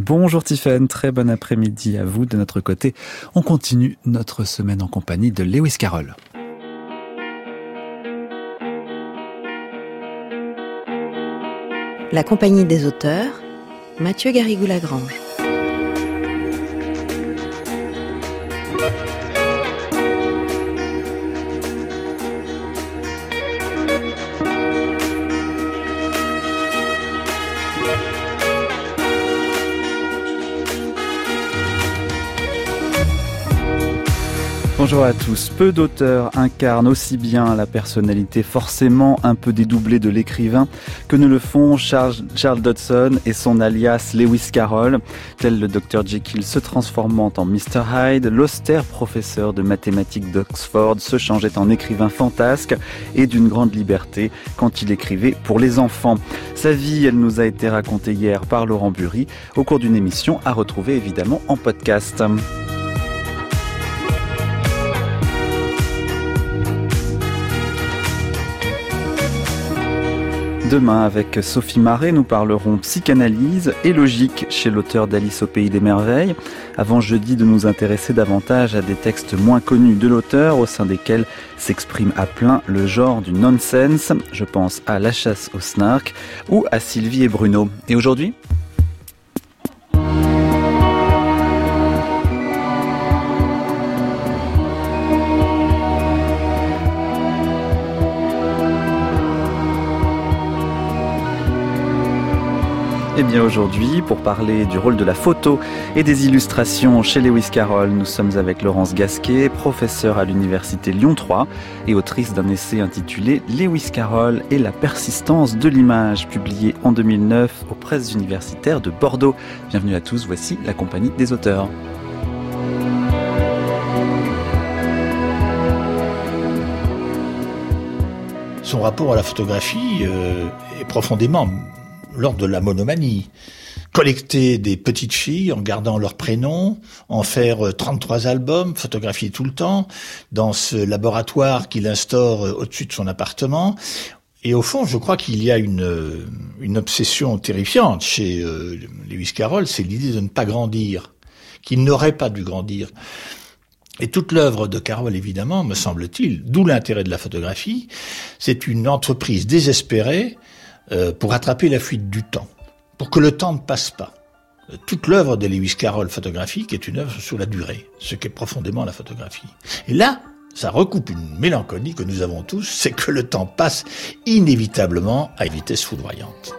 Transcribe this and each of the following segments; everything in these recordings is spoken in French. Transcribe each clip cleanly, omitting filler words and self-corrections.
Bonjour Tiffaine, très bon après-midi à vous. De notre côté, on continue notre semaine en compagnie de Lewis Carroll. La compagnie des auteurs, Mathieu Garrigou-Lagrange. Bonjour à tous. Peu d'auteurs incarnent aussi bien la personnalité forcément un peu dédoublée de l'écrivain que ne le font Charles Dodson et son alias Lewis Carroll. Tel le Dr Jekyll se transformant en Mr Hyde, l'austère professeur de mathématiques d'Oxford se changeait en écrivain fantasque et d'une grande liberté quand il écrivait pour les enfants. Sa vie, elle nous a été racontée hier par Laurent Bury au cours d'une émission à retrouver évidemment en podcast. Demain, avec Sophie Marais, nous parlerons psychanalyse et logique chez l'auteur d'Alice au Pays des Merveilles. Avant jeudi, de nous intéresser davantage à des textes moins connus de l'auteur, au sein desquels s'exprime à plein le genre du nonsense. Je pense à La chasse au snark ou à Sylvie et Bruno. Et aujourd'hui ? Eh bien aujourd'hui, pour parler du rôle de la photo et des illustrations chez Lewis Carroll, nous sommes avec Laurence Gasquet, professeure à l'université Lyon 3 et autrice d'un essai intitulé Lewis Carroll et la persistance de l'image, publié en 2009 aux presses universitaires de Bordeaux. Bienvenue à tous, voici la compagnie des auteurs. Son rapport à la photographie est profondément l'ordre de la monomanie. Collecter des petites filles en gardant leurs prénoms, en faire 33 albums, photographier tout le temps, dans ce laboratoire qu'il instaure au-dessus de son appartement. Et au fond, je crois qu'il y a une obsession terrifiante chez Lewis Carroll, c'est l'idée de ne pas grandir, qu'il n'aurait pas dû grandir. Et toute l'œuvre de Carroll, évidemment, me semble-t-il, d'où l'intérêt de la photographie, c'est une entreprise désespérée pour rattraper la fuite du temps, pour que le temps ne passe pas. Toute l'œuvre de Lewis Carroll photographique est une œuvre sur la durée, ce qu'est profondément la photographie. Et là, ça recoupe une mélancolie que nous avons tous, c'est que le temps passe inévitablement à une vitesse foudroyante.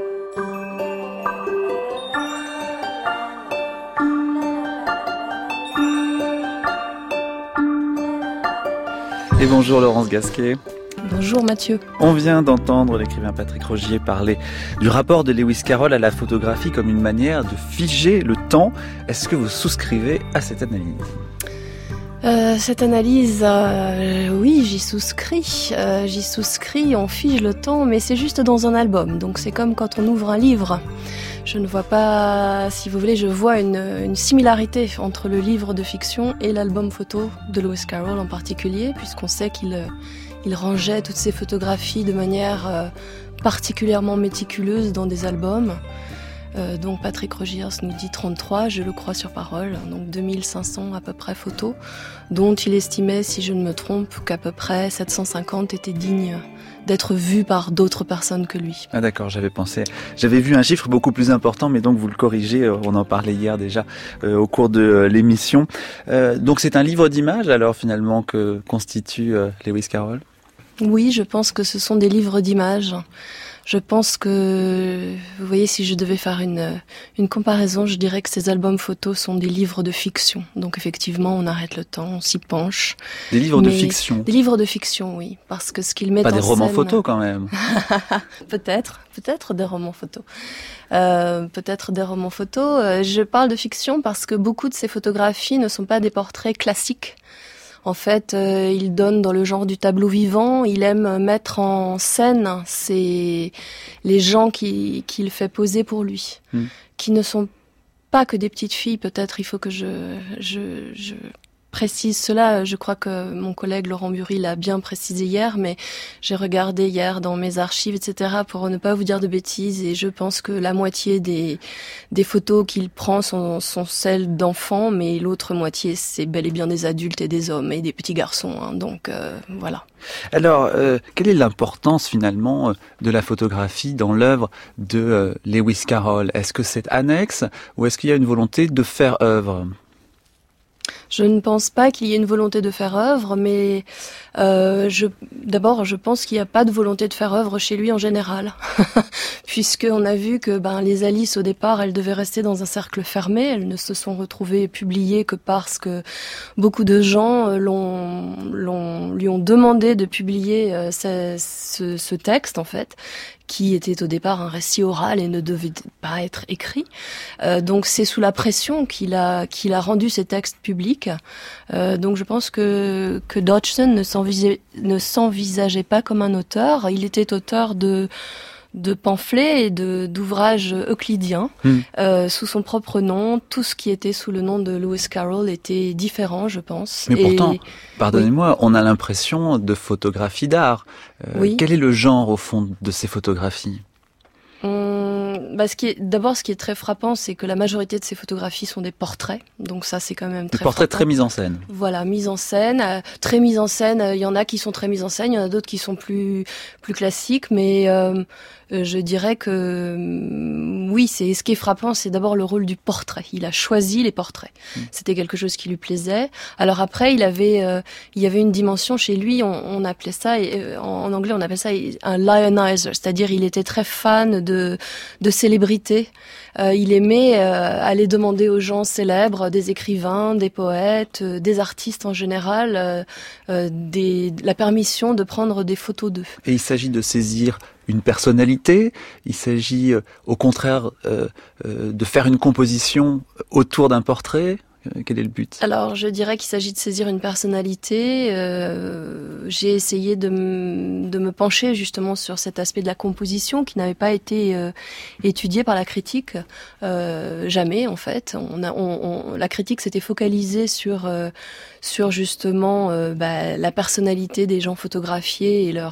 Et bonjour Laurence Gasquet. Bonjour Mathieu. On vient d'entendre l'écrivain Patrick Rogier parler du rapport de Lewis Carroll à la photographie comme une manière de figer le temps. Est-ce que vous souscrivez à cette analyse ? Cette analyse, oui, j'y souscris. On fige le temps, mais c'est juste dans un album. Donc c'est comme quand on ouvre un livre. Je ne vois pas, si vous voulez, je vois une similarité entre le livre de fiction et l'album photo de Lewis Carroll en particulier, puisqu'on sait qu'il rangeait toutes ses photographies de manière particulièrement méticuleuse dans des albums. Donc Patrick Rogiers nous dit 33, je le crois sur parole, donc 2500 à peu près photos, dont il estimait, si je ne me trompe, qu'à peu près 750 étaient dignes d'être vues par d'autres personnes que lui. Ah d'accord, j'avais vu un chiffre beaucoup plus important, mais donc vous le corrigez, on en parlait hier déjà au cours de l'émission. Donc c'est un livre d'images alors finalement que constitue Lewis Carroll ? Oui, je pense que ce sont des livres d'images. Je pense que, vous voyez, si je devais faire une comparaison, je dirais que ces albums photos sont des livres de fiction. Donc effectivement, on arrête le temps, on s'y penche. Des livres de fiction ? Des livres de fiction, oui. Parce que ce qu'ils mettent en scène... Pas des romans photos quand même. Peut-être des romans photos. Peut-être des romans photos. Je parle de fiction parce que beaucoup de ces photographies ne sont pas des portraits classiques. En fait, il donne dans le genre du tableau vivant, il aime mettre en scène les gens qu'il fait poser pour lui, qui ne sont pas que des petites filles, peut-être il faut que je précise cela. Je crois que mon collègue Laurent Bury l'a bien précisé hier, mais j'ai regardé hier dans mes archives, etc., pour ne pas vous dire de bêtises, et je pense que la moitié des photos qu'il prend sont celles d'enfants, mais l'autre moitié, c'est bel et bien des adultes et des hommes et des petits garçons. Hein, donc voilà. Alors, quelle est l'importance finalement de la photographie dans l'œuvre de Lewis Carroll? Est-ce que c'est annexe ou est-ce qu'il y a une volonté de faire œuvre? Je ne pense pas qu'il y ait une volonté de faire œuvre, mais d'abord, je pense qu'il n'y a pas de volonté de faire œuvre chez lui en général, puisqu'on a vu que les Alice, au départ, elles devaient rester dans un cercle fermé. Elles ne se sont retrouvées publiées que parce que beaucoup de gens lui ont demandé de publier ce texte, en fait, qui était au départ un récit oral et ne devait pas être écrit. Donc c'est sous la pression qu'il a rendu ces textes publics. Donc je pense que Dodgson ne s'envisageait pas comme un auteur. Il était auteur de pamphlets et d'ouvrages euclidiens sous son propre nom. Tout ce qui était sous le nom de Lewis Carroll était différent, je pense. Mais pourtant, pardonnez-moi, on a l'impression de photographie d'art. Oui. Quel est le genre, au fond, de ces photographies ? Ce qui est très frappant, c'est que la majorité de ces photographies sont des portraits. Donc ça, c'est quand même très frappant. Des portraits très mis en scène. Voilà, mis en scène, très mis en scène. Il y en a qui sont très mis en scène, il y en a d'autres qui sont plus classiques. Mais je dirais que oui, ce qui est frappant, c'est d'abord le rôle du portrait. Il a choisi les portraits. C'était quelque chose qui lui plaisait. Alors après, il y avait une dimension chez lui. On appelait ça, en anglais, on appelle ça un lionizer, c'est-à-dire il était très fan de célébrités. Il aimait aller demander aux gens célèbres, des écrivains, des poètes, des artistes en général, la permission de prendre des photos d'eux. Et il s'agit de saisir une personnalité, il s'agit au contraire de faire une composition autour d'un portrait. Quel est le but? Alors, je dirais qu'il s'agit de saisir une personnalité. J'ai essayé de me pencher justement sur cet aspect de la composition qui n'avait pas été étudié par la critique. Jamais, en fait. La critique s'était focalisée sur justement la personnalité des gens photographiés et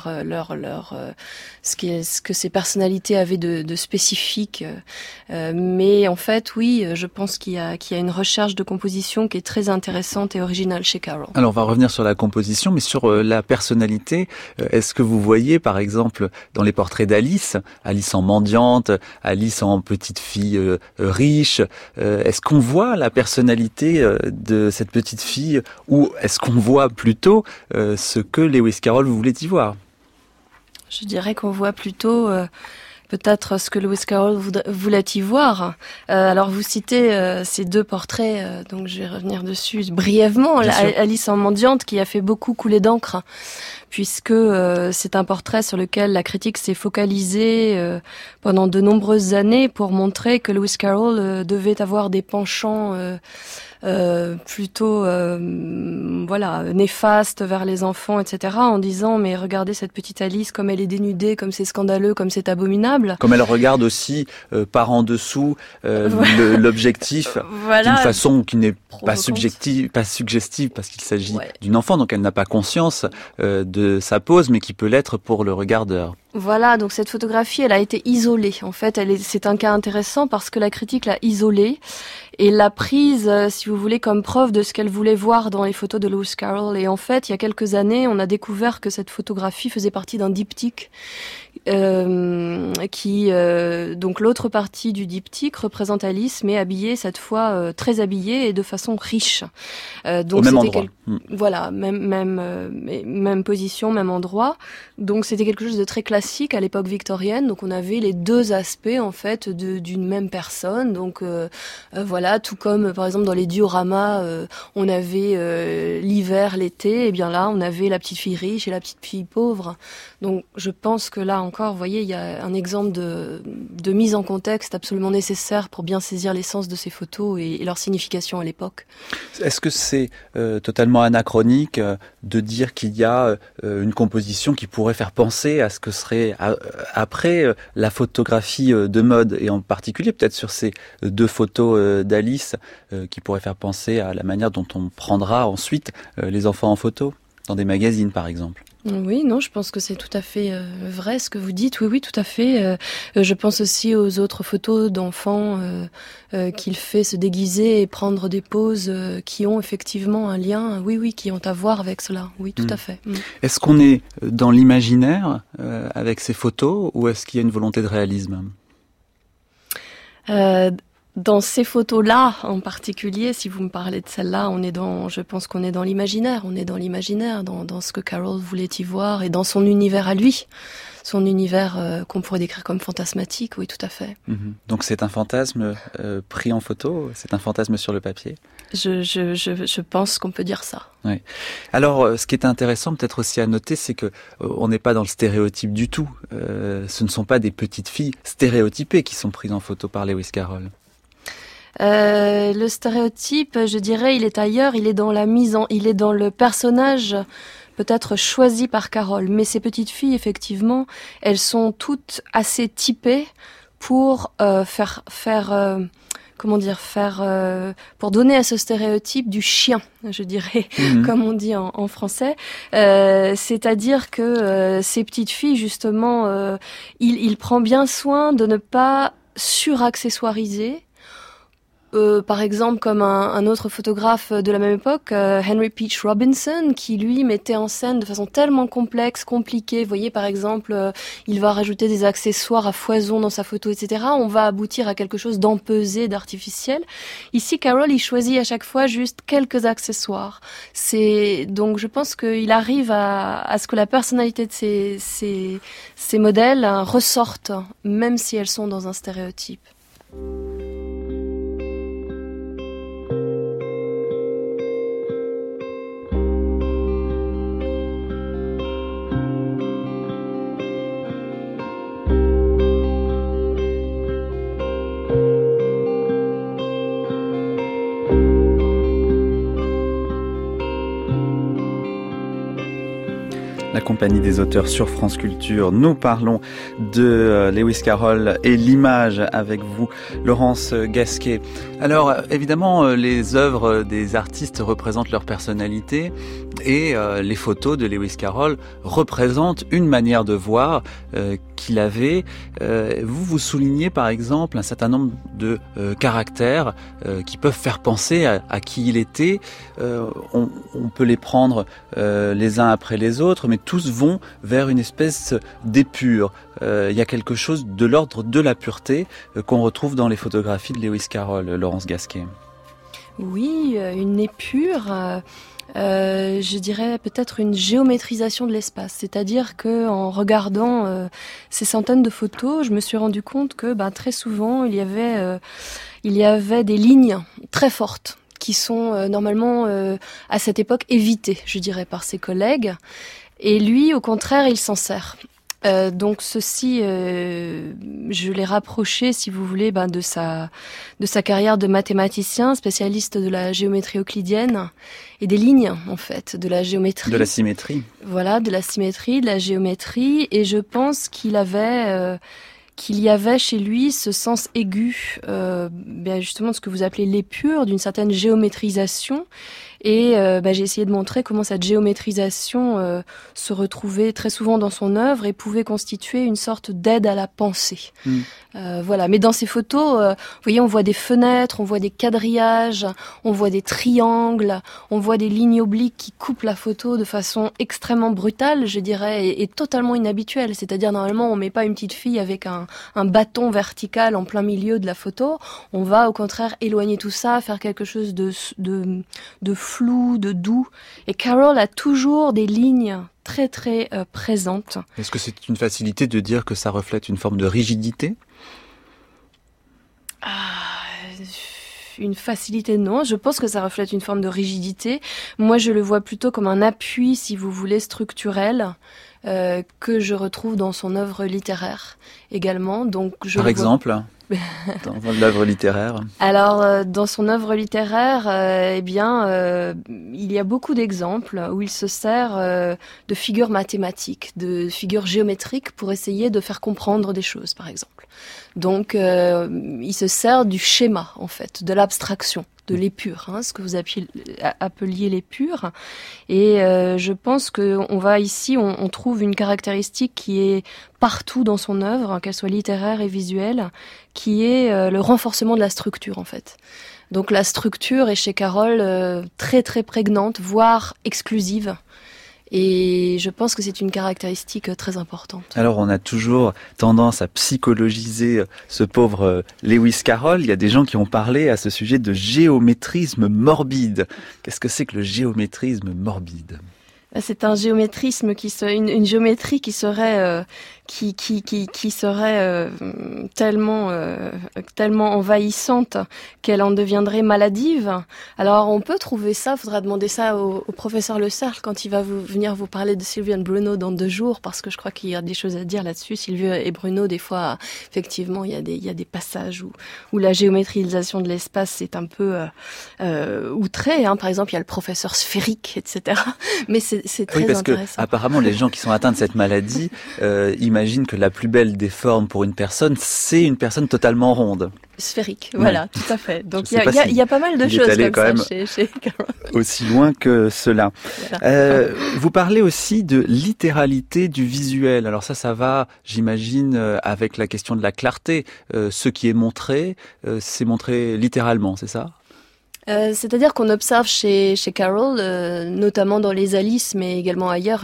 ce que ces personnalités avaient de spécifique. Mais en fait, oui, je pense qu'il y a une recherche de composition qui est très intéressante et originale chez Carroll. Alors on va revenir sur la composition, mais sur la personnalité. Est-ce que vous voyez, par exemple, dans les portraits d'Alice, Alice en mendiante, Alice en petite fille riche, est-ce qu'on voit la personnalité de cette petite fille, ou est-ce qu'on voit plutôt ce que Lewis Carroll voulait y voir? Je dirais qu'on voit plutôt peut-être ce que Lewis Carroll voulait y voir. Alors vous citez ces deux portraits, donc je vais revenir dessus brièvement. Alice en mendiante qui a fait beaucoup couler d'encre, puisque c'est un portrait sur lequel la critique s'est focalisée pendant de nombreuses années pour montrer que Lewis Carroll devait avoir des penchants plutôt néfaste vers les enfants, etc., en disant mais regardez cette petite Alice comme elle est dénudée, comme c'est scandaleux, comme c'est abominable. Comme elle regarde aussi par en dessous l'objectif d'une façon qui n'est pas suggestive parce qu'il s'agit d'une enfant, donc elle n'a pas conscience de sa pose, mais qui peut l'être pour le regardeur. Voilà, donc cette photographie, elle a été isolée. En fait, c'est un cas intéressant parce que la critique l'a isolée et l'a prise, si vous voulez, comme preuve de ce qu'elle voulait voir dans les photos de Lewis Carroll. Et en fait, il y a quelques années, on a découvert que cette photographie faisait partie d'un diptyque donc l'autre partie du diptyque représente Alice, mais habillée cette fois très habillée et de façon riche. Donc au même endroit. Voilà, même position, même endroit. Donc c'était quelque chose de très classique à l'époque victorienne. Donc on avait les deux aspects en fait d'une même personne. Donc voilà, tout comme par exemple dans les dioramas, on avait l'hiver, l'été. Et bien là, on avait la petite fille riche et la petite fille pauvre. Donc je pense que là, encore, vous voyez, il y a un exemple de mise en contexte absolument nécessaire pour bien saisir l'essence de ces photos et leur signification à l'époque. Est-ce que c'est totalement anachronique de dire qu'il y a une composition qui pourrait faire penser à ce que serait après la photographie de mode, et en particulier peut-être sur ces 2 photos d'Alice qui pourraient faire penser à la manière dont on prendra ensuite les enfants en photo, dans des magazines par exemple? Oui, non, je pense que c'est tout à fait vrai ce que vous dites. Oui, tout à fait. Je pense aussi aux autres photos d'enfants qu'il fait se déguiser et prendre des poses qui ont effectivement un lien, oui, qui ont à voir avec cela. Oui, tout à fait. Est-ce qu'on est dans l'imaginaire avec ces photos, ou est-ce qu'il y a une volonté de réalisme? Dans ces photos-là, en particulier, si vous me parlez de celle-là, je pense qu'on est dans l'imaginaire. On est dans l'imaginaire, dans ce que Carroll voulait y voir et dans son univers à lui. Son univers qu'on pourrait décrire comme fantasmatique, oui, tout à fait. Donc c'est un fantasme pris en photo, c'est un fantasme sur le papier? Je pense qu'on peut dire ça. Oui. Alors, ce qui est intéressant peut-être aussi à noter, c'est que on n'est pas dans le stéréotype du tout. Ce ne sont pas des petites filles stéréotypées qui sont prises en photo par Lewis Carroll. Le stéréotype, je dirais, il est ailleurs, il est dans le personnage peut-être choisi par Carroll. Mais ces petites filles, effectivement, elles sont toutes assez typées pour pour donner à ce stéréotype du chien, je dirais, comme on dit en français. C'est-à-dire que ces petites filles, justement, il prend bien soin de ne pas suraccessoiriser. Par exemple, comme un autre photographe de la même époque, Henry Peach Robinson, qui lui mettait en scène de façon tellement complexe, compliquée. Vous voyez, par exemple, il va rajouter des accessoires à foison dans sa photo, etc. On va aboutir à quelque chose d'empesé, d'artificiel. Ici, Carroll, il choisit à chaque fois juste quelques accessoires. Donc, je pense qu'il arrive à ce que la personnalité de ces modèles ressorte, même si elles sont dans un stéréotype. La compagnie des auteurs sur France Culture. Nous parlons de Lewis Carroll et l'image avec vous, Laurence Gasquet. Alors, évidemment, les œuvres des artistes représentent leur personnalité, et les photos de Lewis Carroll représentent une manière de voir qu'il avait. Vous soulignez par exemple un certain nombre de caractères qui peuvent faire penser à qui il était. On peut les prendre les uns après les autres, mais tous vont vers une espèce d'épure. Il y a quelque chose de l'ordre de la pureté qu'on retrouve dans les photographies de Lewis Carroll, Laurence Gasquet. Oui, une épure... je dirais peut-être une géométrisation de l'espace, c'est-à-dire que en regardant ces centaines de photos, je me suis rendu compte que très souvent il y avait des lignes très fortes qui sont normalement à cette époque évitées, je dirais, par ses collègues, et lui au contraire il s'en sert. Donc ceci, je l'ai rapproché, si vous voulez, de sa carrière de mathématicien, spécialiste de la géométrie euclidienne et des lignes, en fait, de la géométrie. De la symétrie. Voilà, de la symétrie, de la géométrie, et je pense qu'il y avait chez lui ce sens aigu, justement de ce que vous appelez l'épure, d'une certaine géométrisation. Et j'ai essayé de montrer comment cette géométrisation se retrouvait très souvent dans son œuvre et pouvait constituer une sorte d'aide à la pensée. Voilà. Mais dans ces photos, vous voyez, on voit des fenêtres, on voit des quadrillages, on voit des triangles, on voit des lignes obliques qui coupent la photo de façon extrêmement brutale, je dirais, et totalement inhabituelle. C'est-à-dire, normalement, on met pas une petite fille avec un bâton vertical en plein milieu de la photo. On va, au contraire, éloigner tout ça, faire quelque chose de flou, de doux. Et Carroll a toujours des lignes très très présentes. Est-ce que c'est une facilité de dire que ça reflète une forme de rigidité ? Une facilité, non. Je pense que ça reflète une forme de rigidité. Moi, je le vois plutôt comme un appui, si vous voulez, structurel, que je retrouve dans son œuvre littéraire également. Donc, Par exemple, dans l'œuvre littéraire. Alors, dans son œuvre littéraire, il y a beaucoup d'exemples où il se sert de figures mathématiques, de figures géométriques pour essayer de faire comprendre des choses, par exemple. Donc, il se sert du schéma, en fait, de l'abstraction, de l'épure, ce que vous appeliez l'épure. Et je pense qu'on va ici, on trouve une caractéristique qui est partout dans son œuvre, qu'elle soit littéraire et visuelle, qui est le renforcement de la structure, en fait. Donc la structure est chez Carroll très très prégnante, voire exclusive. Et je pense que c'est une caractéristique très importante. Alors on a toujours tendance à psychologiser ce pauvre Lewis Carroll. Il y a des gens qui ont parlé à ce sujet de géométrisme morbide. Qu'est-ce que c'est que le géométrisme morbide ? C'est un géométrisme une géométrie qui serait tellement envahissante qu'elle en deviendrait maladive. Alors on peut trouver ça, faudra demander ça au professeur Le Cercle quand il va venir vous parler de Sylvie et Bruno dans 2 jours, parce que je crois qu'il y a des choses à dire là-dessus. Sylvie et Bruno, des fois, effectivement, il y a des passages où la géométrisation de l'espace est un peu outrée. Par exemple, il y a le professeur sphérique, etc. Mais c'est très parce intéressant. Que apparemment, les gens qui sont atteints de cette maladie imaginent que la plus belle des formes pour une personne, c'est une personne totalement ronde. Sphérique, voilà, tout à fait. Donc il y a pas mal de il choses est comme ça chez Carroll. Aussi loin que cela. Voilà. Vous parlez aussi de littéralité du visuel. Alors ça va, j'imagine, avec la question de la clarté. Ce qui est montré, c'est montré littéralement, c'est ça ? C'est-à-dire qu'on observe chez Carroll, notamment dans les Alice, mais également ailleurs,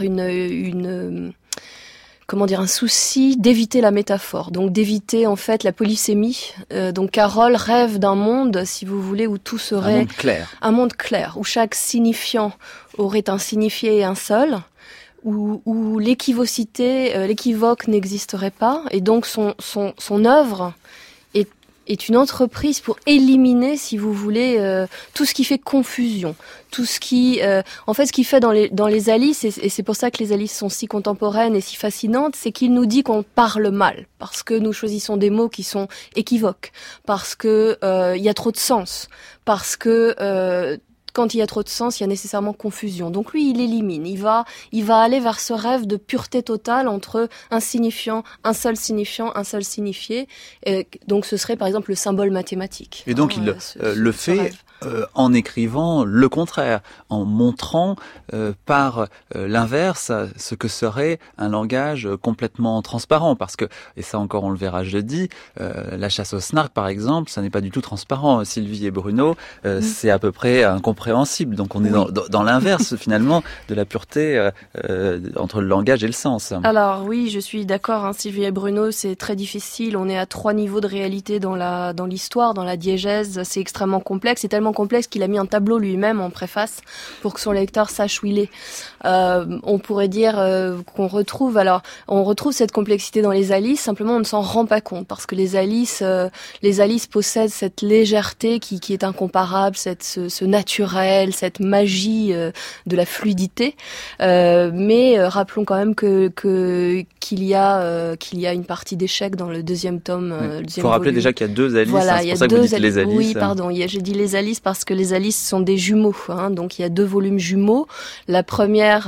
un souci d'éviter la métaphore, donc d'éviter en fait la polysémie. Donc Carroll rêve d'un monde, si vous voulez, où tout serait un monde clair, où chaque signifiant aurait un signifié et un seul, où l'équivoque n'existerait pas, et donc son œuvre est une entreprise pour éliminer, si vous voulez, tout ce qui fait confusion, tout ce qui, ce qu'il fait dans les Alice, et c'est pour ça que les Alice sont si contemporaines et si fascinantes, c'est qu'il nous dit qu'on parle mal, parce que nous choisissons des mots qui sont équivoques, parce que il y a trop de sens, parce que quand il y a trop de sens, il y a nécessairement confusion. Donc lui, il élimine. Il va aller vers ce rêve de pureté totale entre un signifiant, un seul signifié. Et donc ce serait par exemple le symbole mathématique. Et donc il le fait en écrivant le contraire, en montrant par l'inverse ce que serait un langage complètement transparent. Parce que, et ça encore on le verra jeudi, la chasse au snark par exemple, ça n'est pas du tout transparent. Sylvie et Bruno, c'est à peu près incompréhensible. Donc on est dans l'inverse finalement de la pureté entre le langage et le sens. Alors oui, je suis d'accord, Sylvie et Bruno, c'est très difficile. On est à 3 niveaux de réalité dans l'histoire, dans la diégèse. C'est extrêmement complexe. C'est tellement complexe qu'il a mis un tableau lui-même en préface pour que son lecteur sache où il est. On pourrait dire qu'on retrouve cette complexité dans les Alice, simplement on ne s'en rend pas compte parce que les Alice possèdent cette légèreté qui est incomparable, ce naturel, cette magie de la fluidité. Mais rappelons quand même qu'il y a une partie d'échec dans le 2e tome. Il faut rappeler déjà qu'il y a 2 Alice, voilà, c'est pour ça que vous dites les Alice. Oui, pardon, j'ai dit les Alice parce que les Alice sont des jumeaux. Donc il y a 2 volumes jumeaux. La première,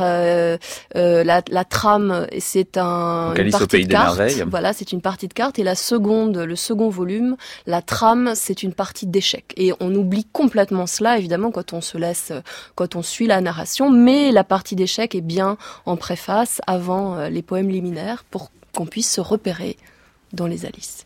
la trame, c'est une partie de cartes. Voilà, c'est une partie de cartes. Et le second volume, la trame, c'est une partie d'échecs. Et on oublie complètement cela, évidemment, quand on suit la narration. Mais la partie d'échecs est bien en préface avant les poèmes liminaires pour qu'on puisse se repérer dans les Alice.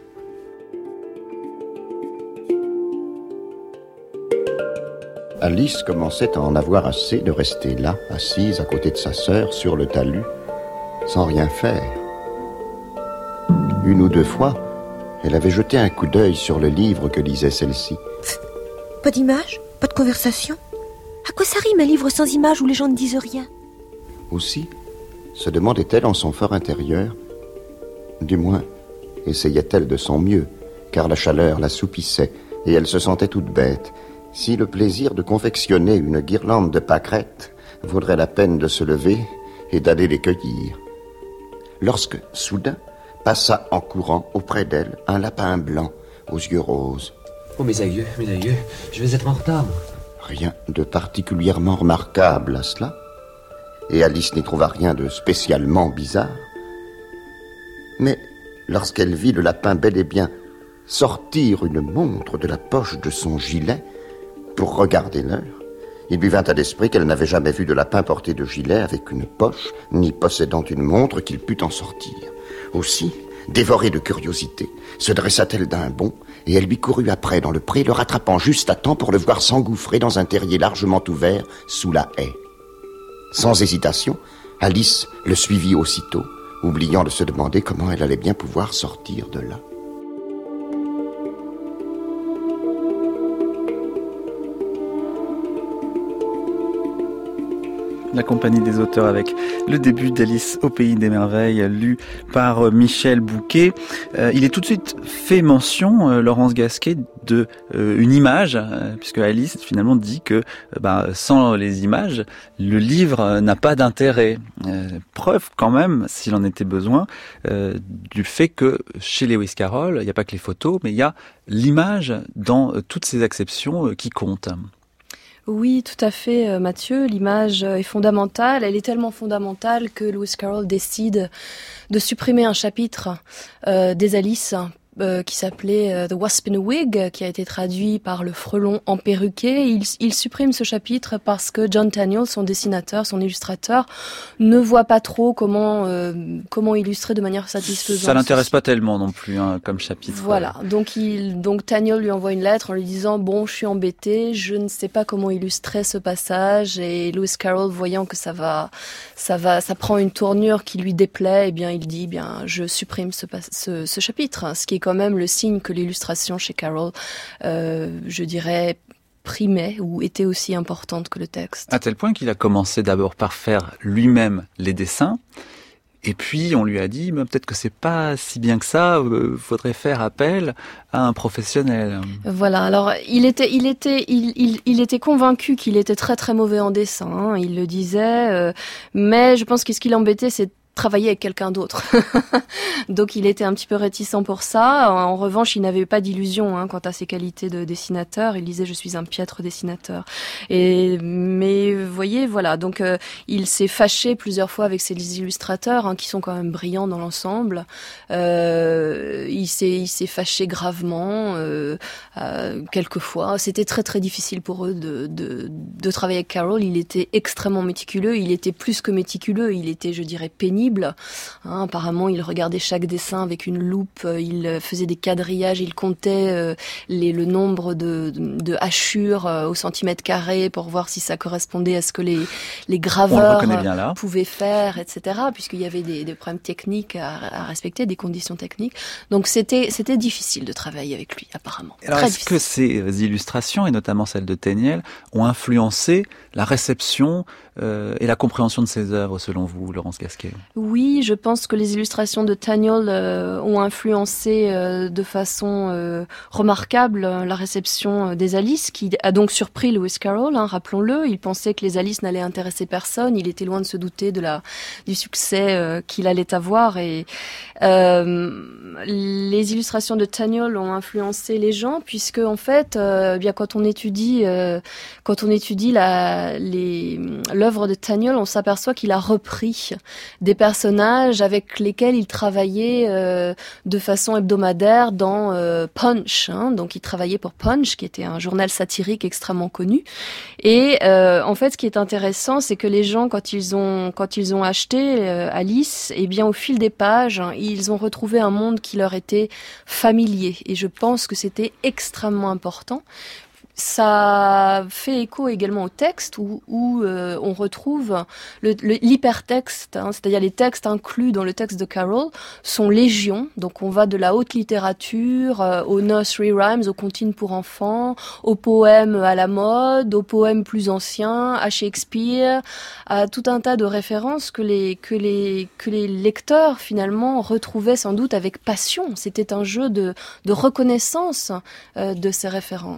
Alice commençait à en avoir assez de rester là, assise à côté de sa sœur sur le talus, sans rien faire. 1 ou 2 fois, elle avait jeté un coup d'œil sur le livre que lisait celle-ci. Pas d'image, pas de conversation. À quoi ça rime un livre sans image où les gens ne disent rien ? Aussi, se demandait-elle en son fort intérieur, du moins, essayait-elle de son mieux, car la chaleur l'assoupissait et elle se sentait toute bête, si le plaisir de confectionner une guirlande de pâquerettes vaudrait la peine de se lever et d'aller les cueillir. Lorsque, soudain, passa en courant auprès d'elle un lapin blanc aux yeux roses. Oh mes aïeux, je vais être en retard. Rien de particulièrement remarquable à cela, et Alice n'y trouva rien de spécialement bizarre. Mais lorsqu'elle vit le lapin bel et bien sortir une montre de la poche de son gilet pour regarder l'heure, il lui vint à l'esprit qu'elle n'avait jamais vu de lapin porter de gilet avec une poche, ni possédant une montre qu'il pût en sortir. Aussi, dévorée de curiosité, se dressa-t-elle d'un bond, et elle lui courut après dans le pré, le rattrapant juste à temps pour le voir s'engouffrer dans un terrier largement ouvert sous la haie. Sans hésitation, Alice le suivit aussitôt, oubliant de se demander comment elle allait bien pouvoir sortir de là. La compagnie des auteurs avec le début d'Alice au pays des merveilles, lu par Michel Bouquet. Il est tout de suite fait mention, Laurence Gasquet, de une image, puisque Alice finalement dit que sans les images, le livre n'a pas d'intérêt. Preuve quand même, s'il en était besoin, du fait que chez Lewis Carroll, il n'y a pas que les photos, mais il y a l'image dans toutes ces acceptions qui comptent. Oui, tout à fait, Mathieu. L'image est fondamentale. Elle est tellement fondamentale que Lewis Carroll décide de supprimer un chapitre des Alice qui s'appelait The Wasp in a Wig, qui a été traduit par le frelon emperruqué. Il supprime ce chapitre parce que John Tenniel, son dessinateur, son illustrateur, ne voit pas trop comment illustrer de manière satisfaisante. Ça l'intéresse pas tellement non plus comme chapitre. Voilà. Donc Tenniel lui envoie une lettre en lui disant bon, je suis embêté, je ne sais pas comment illustrer ce passage. Et Lewis Carroll, voyant que ça prend une tournure qui lui déplaît, eh bien il dit je supprime ce chapitre, ce qui est quand même le signe que l'illustration chez Carroll, je dirais, primait ou était aussi importante que le texte. À tel point qu'il a commencé d'abord par faire lui-même les dessins, et puis on lui a dit peut-être que c'est pas si bien que ça, faudrait faire appel à un professionnel. Voilà, alors il était convaincu qu'il était très très mauvais en dessin, hein, il le disait, mais je pense que ce qui l'embêtait, c'est travailler avec quelqu'un d'autre. Donc il était un petit peu réticent pour ça. En revanche, il n'avait pas d'illusion quant à ses qualités de dessinateur. Il disait je suis un piètre dessinateur. Mais vous voyez, voilà. Donc il s'est fâché plusieurs fois avec ses illustrateurs qui sont quand même brillants dans l'ensemble. Il s'est fâché gravement quelquefois. C'était très très difficile pour eux de travailler avec Carroll. Il était extrêmement méticuleux. Il était plus que méticuleux. Il était, je dirais, pénible. Apparemment, il regardait chaque dessin avec une loupe, il faisait des quadrillages, il comptait le nombre de hachures au centimètre carré pour voir si ça correspondait à ce que les graveurs pouvaient faire, etc. Puisqu'il y avait des problèmes techniques à respecter, des conditions techniques. Donc c'était difficile de travailler avec lui, apparemment. Alors est-ce que ces illustrations, et notamment celles de Tenniel, ont influencé la réception et la compréhension de ses œuvres, selon vous, Laurence Gasquet? Oui, je pense que les illustrations de Tenniel ont influencé de façon remarquable la réception des Alice, qui a donc surpris Lewis Carroll, rappelons-le. Il pensait que les Alice n'allaient intéresser personne. Il était loin de se douter du succès qu'il allait avoir. Et les illustrations de Tenniel ont influencé les gens, puisque en fait, quand on étudie l'œuvre de Tenniel, on s'aperçoit qu'il a repris des personnages avec lesquels il travaillait de façon hebdomadaire dans Punch. Donc il travaillait pour Punch, qui était un journal satirique extrêmement connu. Et en fait, ce qui est intéressant, c'est que les gens, quand ils ont acheté Alice, eh bien au fil des pages, ils ont retrouvé un monde qui leur était familier. Et je pense que c'était extrêmement important. Ça fait écho également au texte où on retrouve l'hypertexte, c'est-à-dire les textes inclus dans le texte de Carroll sont légion. Donc on va de la haute littérature aux nursery rhymes, aux comptines pour enfants, aux poèmes à la mode, aux poèmes plus anciens, à Shakespeare, à tout un tas de références que les lecteurs finalement retrouvaient sans doute avec passion. C'était un jeu de reconnaissance de ces références.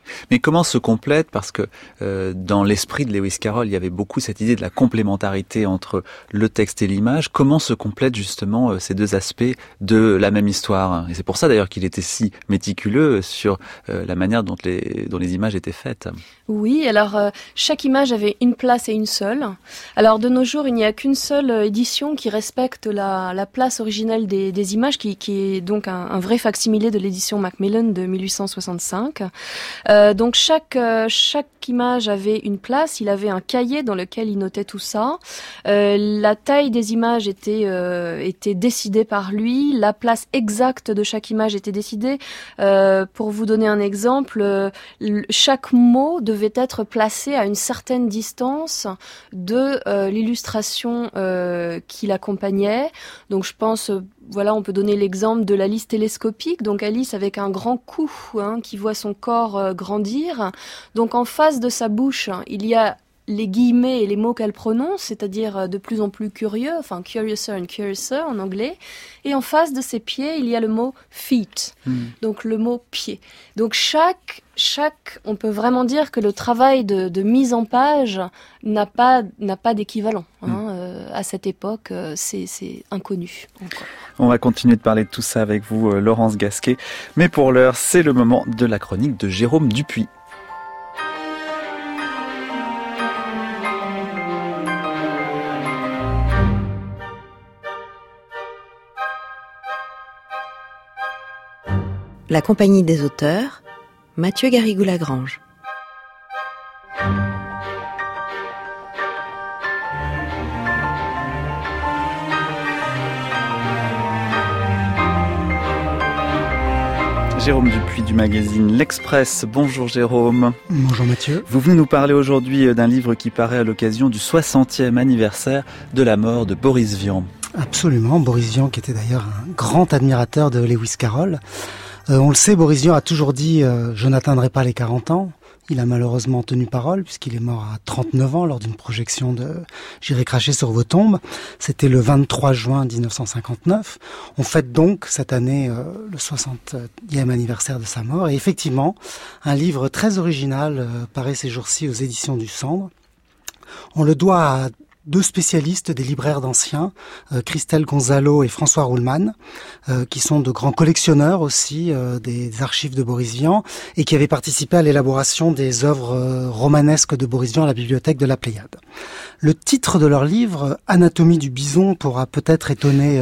Mais comment se complète, parce que dans l'esprit de Lewis Carroll, il y avait beaucoup cette idée de la complémentarité entre le texte et l'image. Comment se complètent justement ces deux aspects de la même histoire? Et c'est pour ça d'ailleurs qu'il était si méticuleux sur la manière dont les images étaient faites. Oui, alors chaque image avait une place et une seule. Alors de nos jours, il n'y a qu'une seule édition qui respecte la place originelle des images, qui est donc un vrai facsimilé de l'édition Macmillan de 1865. Donc chaque image avait une place, il avait un cahier dans lequel il notait tout ça. La taille des images était décidée par lui, la place exacte de chaque image était décidée. Pour vous donner un exemple, chaque mot devait être placé à une certaine distance de l'illustration qui l'accompagnait. Donc je pense, voilà, on peut donner l'exemple de l'Alice télescopique, donc Alice avec un grand cou qui voit son corps grandir. Donc en face de sa bouche, il y a les guillemets et les mots qu'elle prononce, c'est-à-dire de plus en plus curieux, enfin curiouser and curiouser en anglais. Et en face de ses pieds, il y a le mot feet, donc le mot pied. Donc on peut vraiment dire que le travail de mise en page n'a pas d'équivalent. À cette époque, c'est inconnu encore. On va continuer de parler de tout ça avec vous, Laurence Gasquet. Mais pour l'heure, c'est le moment de la chronique de Jérôme Dupuis. La compagnie des auteurs, Mathieu Garrigou-Lagrange. Jérôme Dupuis du magazine L'Express. Bonjour Jérôme. Bonjour Mathieu. Vous venez nous parler aujourd'hui d'un livre qui paraît à l'occasion du 60e anniversaire de la mort de Boris Vian. Absolument, Boris Vian qui était d'ailleurs un grand admirateur de Lewis Carroll. On le sait, Boris Vian a toujours dit « je n'atteindrai pas les 40 ans ». Il a malheureusement tenu parole puisqu'il est mort à 39 ans lors d'une projection de « J'irai cracher sur vos tombes ». C'était le 23 juin 1959. On fête donc cette année le 60e anniversaire de sa mort. Et effectivement, un livre très original paraît ces jours-ci aux éditions du Sandre. On le doit à deux spécialistes des libraires d'anciens, Christelle Gonzalo et François Ruhlmann, qui sont de grands collectionneurs aussi des archives de Boris Vian et qui avaient participé à l'élaboration des œuvres romanesques de Boris Vian à la bibliothèque de la Pléiade. Le titre de leur livre, Anatomie du bison, pourra peut-être étonner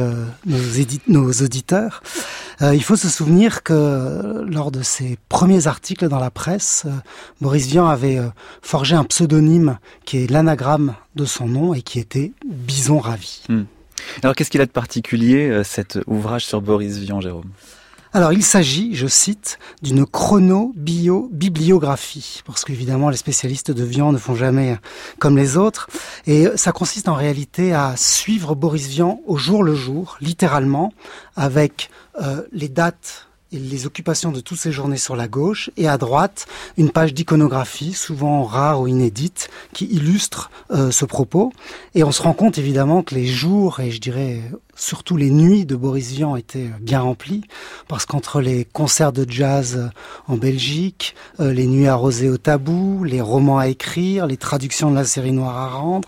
nos auditeurs. Il faut se souvenir que lors de ses premiers articles dans la presse, Boris Vian avait forgé un pseudonyme qui est l'anagramme de son nom et qui était Bison Ravi. Alors qu'est-ce qu'il a de particulier, cet ouvrage sur Boris Vian, Jérôme ? Alors, il s'agit, je cite, d'une chrono-bibliographie, parce qu'évidemment, les spécialistes de Vian ne font jamais comme les autres, et ça consiste en réalité à suivre Boris Vian au jour le jour, littéralement, avec les dates et les occupations de toutes ces journées sur la gauche, et à droite, une page d'iconographie, souvent rare ou inédite, qui illustre ce propos. Et on se rend compte évidemment que les jours, et je dirais surtout les nuits de Boris Vian étaient bien remplies, parce qu'entre les concerts de jazz en Belgique, les nuits arrosées au tabou, les romans à écrire, les traductions de la série noire à rendre,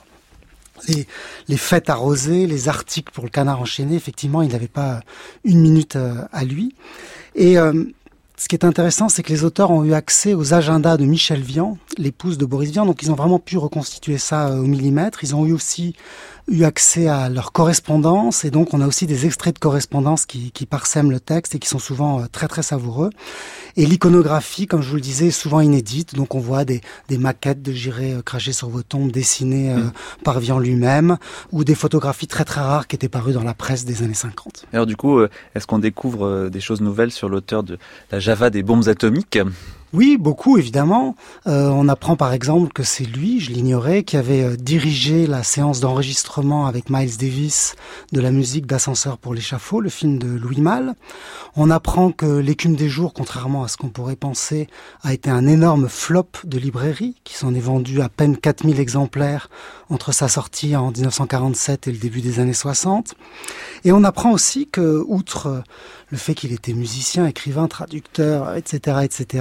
les fêtes arrosées, les articles pour le Canard enchaîné, effectivement, il n'avait pas une minute à lui. Et ce qui est intéressant, c'est que les auteurs ont eu accès aux agendas de Michèle Vian, l'épouse de Boris Vian, donc ils ont vraiment pu reconstituer ça au millimètre. Ils ont aussi eu accès à leur correspondance, et donc on a aussi des extraits de correspondance qui parsèment le texte et qui sont souvent très très savoureux. Et l'iconographie, comme je vous le disais, est souvent inédite, donc on voit des maquettes de J'irai cracher sur vos tombes dessinées par Vian lui-même, ou des photographies très très rares qui étaient parues dans la presse des années 50. Alors du coup, est-ce qu'on découvre des choses nouvelles sur l'auteur de la Java des bombes atomiques ? Oui, beaucoup évidemment. On apprend par exemple que c'est lui, je l'ignorais, qui avait dirigé la séance d'enregistrement avec Miles Davis de la musique d'Ascenseur pour l'échafaud, le film de Louis Malle. On apprend que L'écume des jours, contrairement à ce qu'on pourrait penser, a été un énorme flop de librairie, qui s'en est vendu à peine 4000 exemplaires entre sa sortie en 1947 et le début des années 60. Et on apprend aussi que, outre le fait qu'il était musicien, écrivain, traducteur, etc.,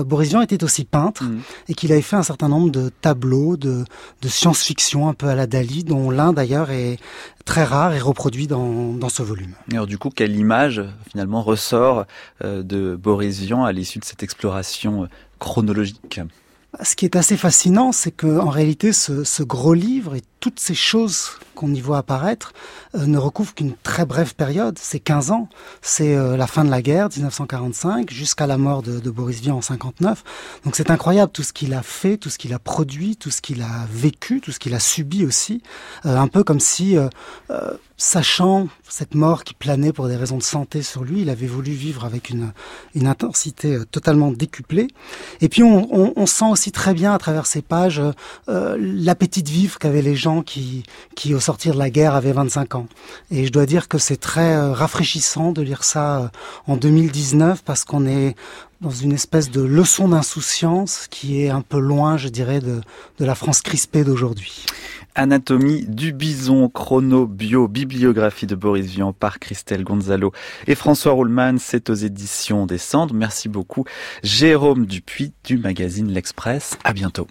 Boris Vian était aussi peintre et qu'il avait fait un certain nombre de tableaux de science-fiction un peu à la Dali, dont l'un d'ailleurs est très rare et reproduit dans ce volume. Et alors du coup, quelle image finalement ressort de Boris Vian à l'issue de cette exploration chronologique ? Ce qui est assez fascinant, c'est que en réalité, ce gros livre et toutes ces choses qu'on y voit apparaître ne recouvrent qu'une très brève période. C'est 15 ans. C'est la fin de la guerre, 1945, jusqu'à la mort de Boris Vian en 59. Donc c'est incroyable tout ce qu'il a fait, tout ce qu'il a produit, tout ce qu'il a vécu, tout ce qu'il a subi aussi. Un peu comme si, sachant cette mort qui planait pour des raisons de santé sur lui, il avait voulu vivre avec une intensité totalement décuplée. Et puis on sent aussi très bien à travers ces pages l'appétit de vivre qu'avaient les gens qui au sortir de la guerre avaient 25 ans. Et je dois dire que c'est très rafraîchissant de lire ça en 2019 parce qu'on est dans une espèce de leçon d'insouciance qui est un peu loin, je dirais, de la France crispée d'aujourd'hui. Anatomie du bison, chrono-bio, bibliographie de Boris Vian par Christelle Gonzalo et François Ruhlmann, c'est aux éditions des Cendres. Merci beaucoup Jérôme Dupuis du magazine L'Express. À bientôt.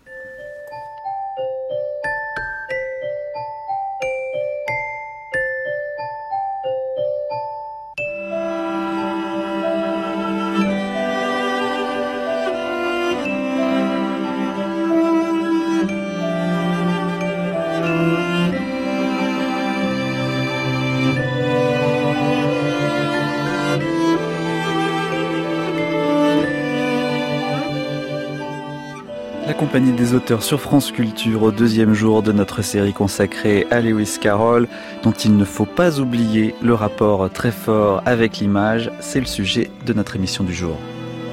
La compagnie des auteurs sur France Culture au deuxième jour de notre série consacrée à Lewis Carroll, dont il ne faut pas oublier le rapport très fort avec l'image. C'est le sujet de notre émission du jour.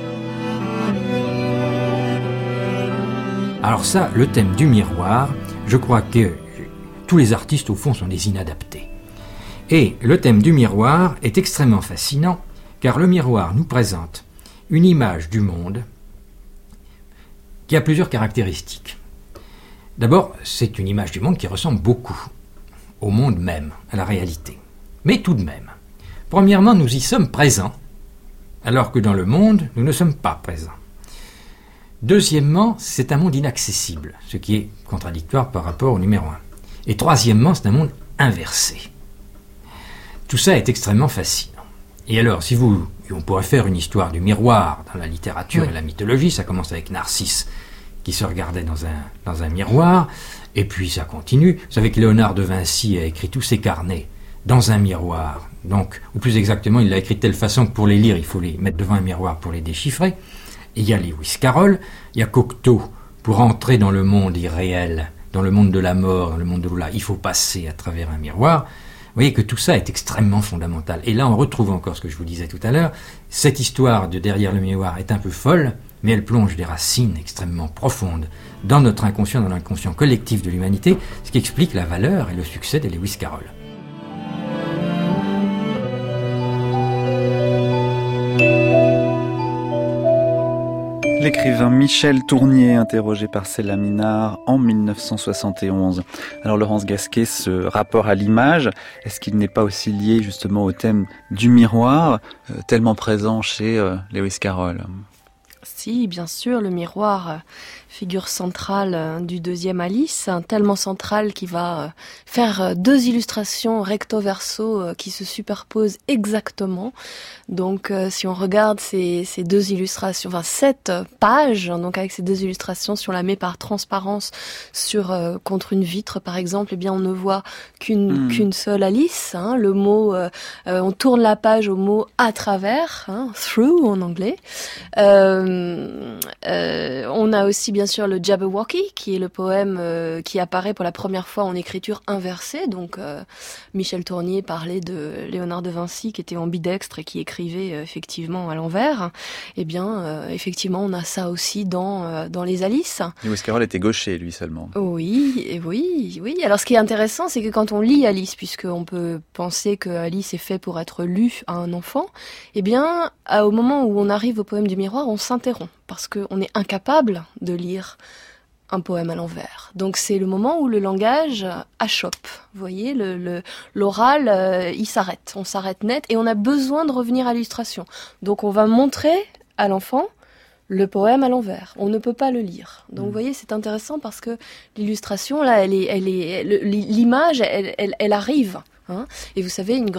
Alors ça, le thème du miroir, je crois que tous les artistes au fond sont des inadaptés. Et le thème du miroir est extrêmement fascinant, car le miroir nous présente une image du monde qui a plusieurs caractéristiques. D'abord, c'est une image du monde qui ressemble beaucoup au monde même, à la réalité. Mais tout de même, premièrement, nous y sommes présents, alors que dans le monde, nous ne sommes pas présents. Deuxièmement, c'est un monde inaccessible, ce qui est contradictoire par rapport au numéro 1. Et troisièmement, c'est un monde inversé. Tout ça est extrêmement fascinant. Et alors, on pourrait faire une histoire du miroir dans la littérature et la mythologie. Ça commence avec Narcisse qui se regardait dans un miroir, et puis ça continue. Vous savez que Léonard de Vinci a écrit tous ses carnets dans un miroir. Donc, ou plus exactement, il l'a écrit de telle façon que pour les lire, il faut les mettre devant un miroir pour les déchiffrer. Et il y a Lewis Carroll, il y a Cocteau. Pour entrer dans le monde irréel, dans le monde de la mort, dans le monde de l'au-delà, il faut passer à travers un miroir. Vous voyez que tout ça est extrêmement fondamental. Et là, on retrouve encore ce que je vous disais tout à l'heure. Cette histoire de derrière le miroir est un peu folle, mais elle plonge des racines extrêmement profondes dans notre inconscient, dans l'inconscient collectif de l'humanité, ce qui explique la valeur et le succès de Lewis Carroll. L'écrivain Michel Tournier, interrogé par Céla Minard en 1971. Alors Laurence Gasquet, ce rapport à l'image, est-ce qu'il n'est pas aussi lié justement au thème du miroir, tellement présent chez Lewis Carroll ? Si, bien sûr, le miroir, figure centrale du deuxième Alice, tellement centrale qu'il va faire deux illustrations recto-verso qui se superposent exactement. Donc si on regarde ces deux illustrations, enfin cette page, donc avec ces deux illustrations, si on la met par transparence sur contre une vitre par exemple, eh bien on ne voit qu'une seule Alice. Le mot, on tourne la page au mot à travers, through en anglais. On a aussi bien sûr le Jabberwocky, qui est le poème qui apparaît pour la première fois en écriture inversée. Donc Michel Tournier parlait de Léonard de Vinci qui était ambidextre et qui écrivait effectivement à l'envers. Eh bien, effectivement, on a ça aussi dans les Alice. Lewis Carroll était gaucher, lui seulement. Oui. Alors, ce qui est intéressant, c'est que quand on lit Alice, puisqu'on peut penser que Alice est fait pour être lu à un enfant, eh bien, au moment où on arrive au poème du miroir, on s'interrompt parce qu'on est incapable de lire un poème à l'envers. Donc c'est le moment où le langage achoppe. Vous voyez, l'oral, il s'arrête. On s'arrête net et on a besoin de revenir à l'illustration. Donc on va montrer à l'enfant le poème à l'envers. On ne peut pas le lire. Donc vous voyez, c'est intéressant parce que l'illustration, là, l'image, elle arrive. Hein. Et vous savez, une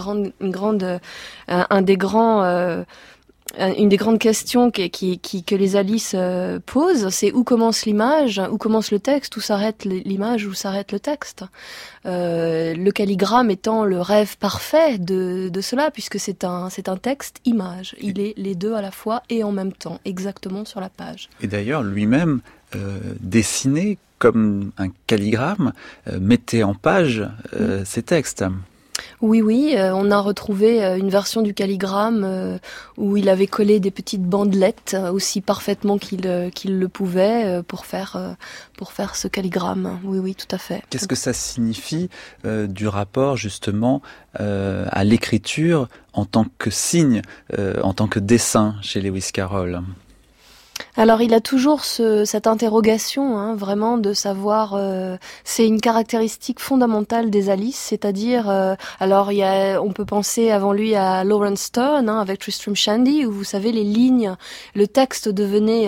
des grandes questions que les Alice posent, c'est où commence l'image, où commence le texte, où s'arrête l'image, où s'arrête le texte. Le calligramme étant le rêve parfait de cela, puisque c'est un texte-image. Il est les deux à la fois et en même temps, exactement sur la page. Et d'ailleurs, lui-même dessinait comme un calligramme, mettait en page ses textes. Oui, on a retrouvé une version du calligramme où il avait collé des petites bandelettes aussi parfaitement qu'il le pouvait pour faire ce calligramme. Oui, tout à fait. Qu'est-ce que ça signifie du rapport justement à l'écriture en tant que signe, en tant que dessin chez Lewis Carroll ? Alors il a toujours cette interrogation, hein, vraiment de savoir. C'est une caractéristique fondamentale des Alice, c'est-à-dire. Alors on peut penser avant lui à Lawrence Sterne avec Tristram Shandy, où vous savez les lignes, le texte devenait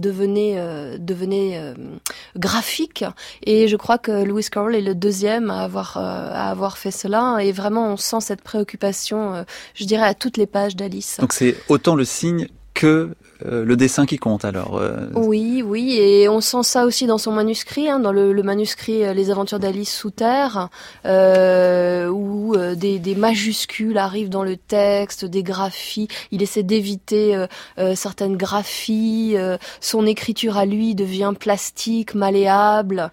graphique. Et je crois que Lewis Carroll est le deuxième à avoir fait cela. Et vraiment, on sent cette préoccupation, je dirais, à toutes les pages d'Alice. Donc c'est autant le signe que le dessin qui compte alors. Oui, et on sent ça aussi dans son manuscrit, hein, dans le manuscrit Les Aventures d'Alice sous terre, où des majuscules arrivent dans le texte, des graphies. Il essaie d'éviter certaines graphies. Son écriture à lui devient plastique, malléable.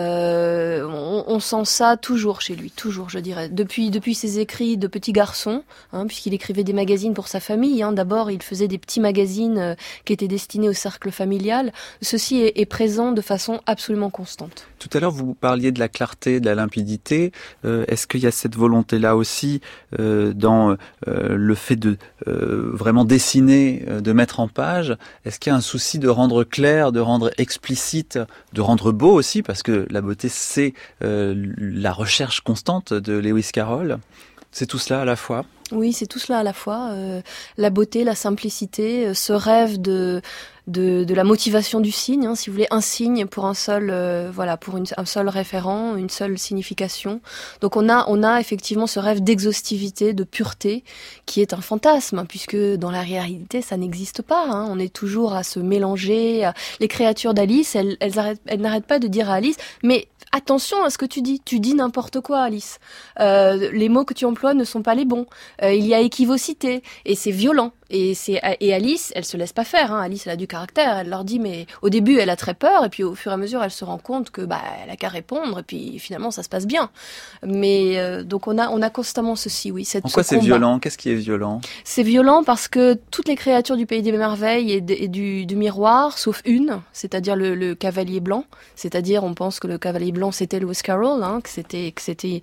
On sent ça toujours chez lui, toujours, je dirais. Depuis ses écrits de petit garçon, hein, puisqu'il écrivait des magazines pour sa famille. Hein. D'abord, il faisait des petits magazines qui était destiné au cercle familial, ceci est présent de façon absolument constante. Tout à l'heure, vous parliez de la clarté, de la limpidité. Est-ce qu'il y a cette volonté-là aussi dans le fait de vraiment dessiner, de mettre en page ? Est-ce qu'il y a un souci de rendre clair, de rendre explicite, de rendre beau aussi ? Parce que la beauté, c'est la recherche constante de Lewis Carroll. C'est tout cela à la fois ? Oui, c'est tout cela à la fois. La beauté, la simplicité, ce rêve de la motivation du signe, hein, si vous voulez, un signe pour un seul référent, une seule signification. Donc on a effectivement ce rêve d'exhaustivité, de pureté, qui est un fantasme, puisque dans la réalité ça n'existe pas. Hein. On est toujours à se mélanger. Les créatures d'Alice, elles n'arrêtent pas de dire à Alice, mais attention à ce que tu dis n'importe quoi, Alice. Les mots que tu emploies ne sont pas les bons. Il y a équivocité et c'est violent. Et Alice, elle se laisse pas faire. Hein. Alice, elle a du caractère. Elle leur dit, mais au début, elle a très peur, et puis au fur et à mesure, elle se rend compte que elle a qu'à répondre, et puis finalement, ça se passe bien. Mais donc on a constamment ceci, oui. En quoi c'est violent ? Qu'est-ce qui est violent ? C'est violent parce que toutes les créatures du Pays des Merveilles et du miroir, sauf une, c'est-à-dire le cavalier blanc. C'est-à-dire, on pense que le cavalier blanc c'était Lewis Carroll, hein, que c'était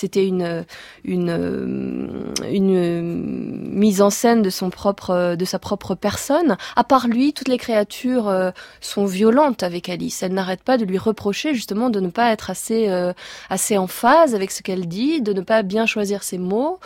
une mise en scène de sa propre personne. À part lui, toutes les créatures sont violentes avec Alice. Elles n'arrêtent pas de lui reprocher justement de ne pas être assez en phase avec ce qu'elle dit, de ne pas bien choisir ses mots,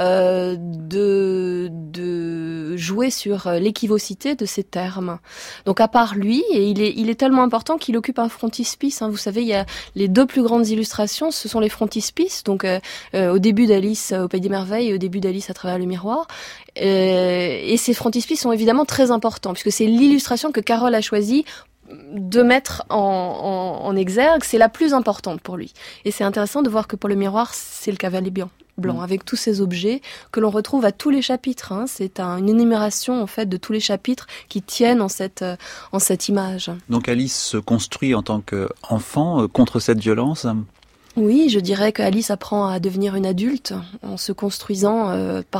de jouer sur l'équivocité de ses termes. Donc à part lui, et il est tellement important qu'il occupe un frontispice. Hein. Vous savez, il y a les deux plus grandes illustrations, ce sont les frontispices. Donc au début d'Alice au Pays des Merveilles et au début d'Alice à travers le miroir. Et ces frontispices sont évidemment très importants, puisque c'est l'illustration que Carroll a choisie de mettre en exergue, c'est la plus importante pour lui. Et c'est intéressant de voir que pour le miroir, c'est le cavalier blanc, avec tous ces objets que l'on retrouve à tous les chapitres. Hein. C'est une énumération en fait de tous les chapitres qui tiennent en cette image. Donc Alice se construit en tant qu'enfant contre cette violence ? Oui, je dirais qu'Alice apprend à devenir une adulte en se construisant